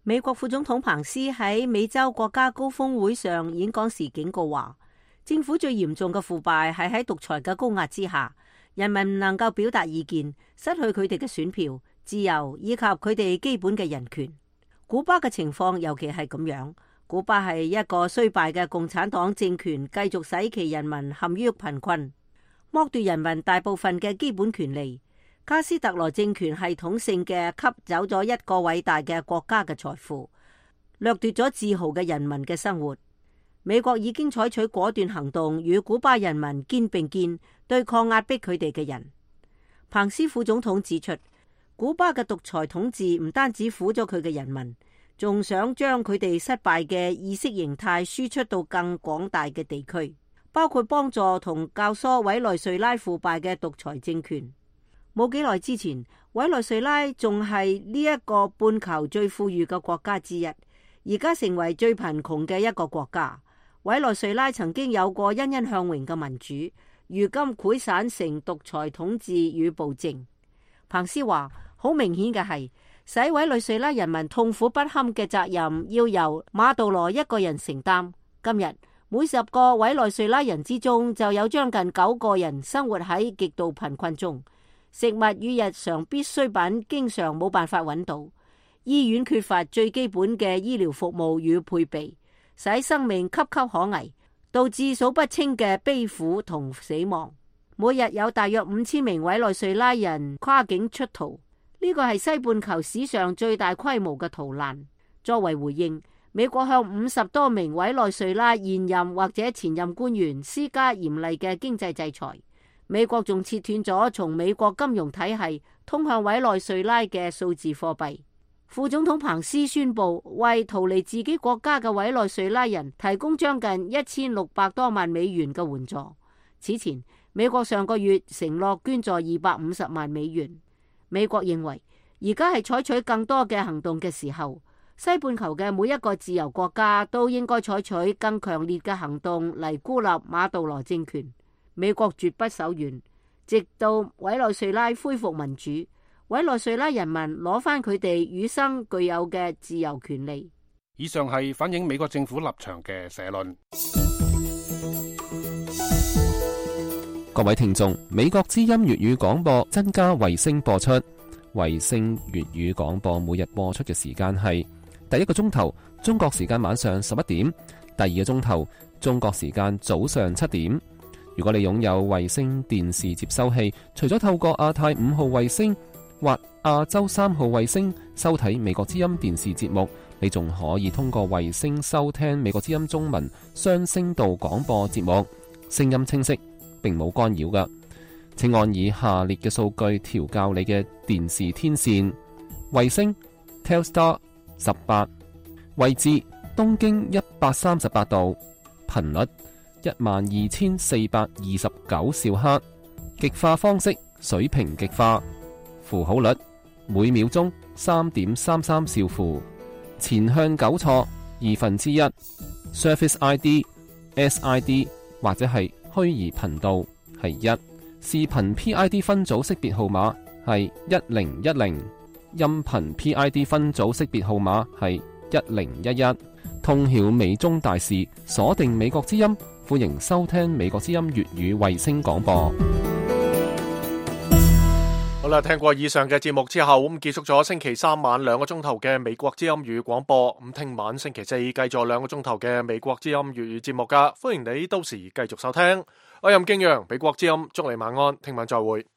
美國副總統彭斯喺美洲國家高峰會上演講時警告話，政府最嚴重嘅腐敗係喺獨裁嘅高壓之下，人民唔能夠表達意見，失去佢哋嘅選票、自由以及佢哋基本嘅人權。古巴嘅情況尤其係咁樣，古巴係一個衰敗嘅共產黨政權，繼續使其人民陷於貧困，剝奪人民大部分嘅基本權利。卡斯特羅政權系統性嘅吸走咗一個偉大嘅國家嘅財富，掠奪咗自豪嘅人民嘅生活。美國已經採取果斷行動，與古巴人民肩並肩，對抗壓迫佢哋嘅人。彭斯副總統指出，古巴嘅獨裁統治唔單止苦咗佢嘅人民，仲想將佢哋失敗嘅意識形態輸出到更廣大嘅地區，包括幫助同教唆委內瑞拉腐敗嘅獨裁政權。冇幾耐之前，委內瑞拉仲係呢一個半球最富裕嘅國家之一，而家成為最貧窮嘅一個國家。委內瑞拉曾經有過欣欣向榮嘅民主，如今潰散成獨裁統治與暴政。彭斯話，好明顯嘅係，使委內瑞拉人民痛苦不堪嘅責任要由馬杜羅一個人承擔。今日每10個委內瑞拉人之中就有將近9個人生活喺極度貧困中。食物與日常必需品經常冇辦法揾到，醫院缺乏最基本嘅醫療服務與配備，使生命岌岌可危，導致數不清嘅悲苦同死亡。每日有大約5000名委內瑞拉人跨境出逃，呢個係西半球史上最大規模嘅逃難。作為回應，美國向50多名委內瑞拉現任或者前任官員施加嚴厲嘅經濟制裁。美國仲切斷咗從美國金融體系通向委內瑞拉嘅數字貨幣。副總統彭斯宣布為逃離自己國家嘅委內瑞拉人提供將近1600多萬美元嘅援助。此前，美國上個月承諾捐助250萬美元。美國認為而家係採取更多嘅行動嘅時候，西半球嘅每一個自由國家都應該採取更強烈嘅行動嚟孤立馬杜羅政權。美國絕不手軟，直到委內瑞拉恢復民主，委內瑞拉人民攞翻佢哋與生俱有嘅自由權利。 以上係反映美國政府立場嘅社論。 各位聽眾，美國之音粵語廣播增加衛星播出，衛星粵語廣播每日播出嘅時間係第一個鐘頭中國時間晚上11點，第二個鐘頭中國時間早上7點。如果你擁有衛星電視接收器，除咗透過亞太5號衛星或亞洲3號衛星收睇美國之音電視節目，你仲可以通過衛星收聽美國之音中文雙聲道廣播節目，聲音清晰，並冇干擾㗎。請按以下列嘅數據調校你嘅電視天線：衛星 Telstar 18，位置東經138度，頻率12429兆赫，極化方式水平極化，符號率每秒鐘3.33兆符，前向糾錯1/2， Service ID、SID 或者係虛擬頻道係1，視頻 PID 分組識別號碼係1010，音頻 PID 分組識別號碼係1011，通曉美中大事，鎖定美國之音。歡迎收聽美國之音粵語衛星廣播。 好啦，聽過以上嘅節目之後，咁結束咗星期三晚2個鐘頭嘅美國之音粵語廣播。咁聽晚星期四繼續2個鐘頭嘅美國之音粵語節目噶，歡迎你到時繼續收聽。我任敬陽，美國之音，祝你晚安，聽晚再會。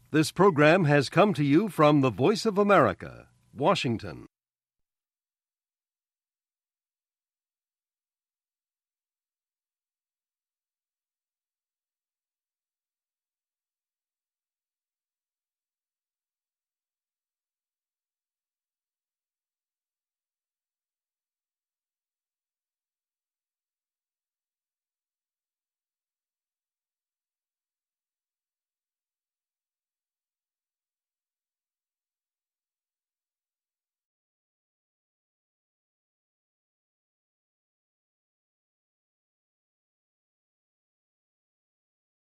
This program has come to you from the Voice of America, Washington.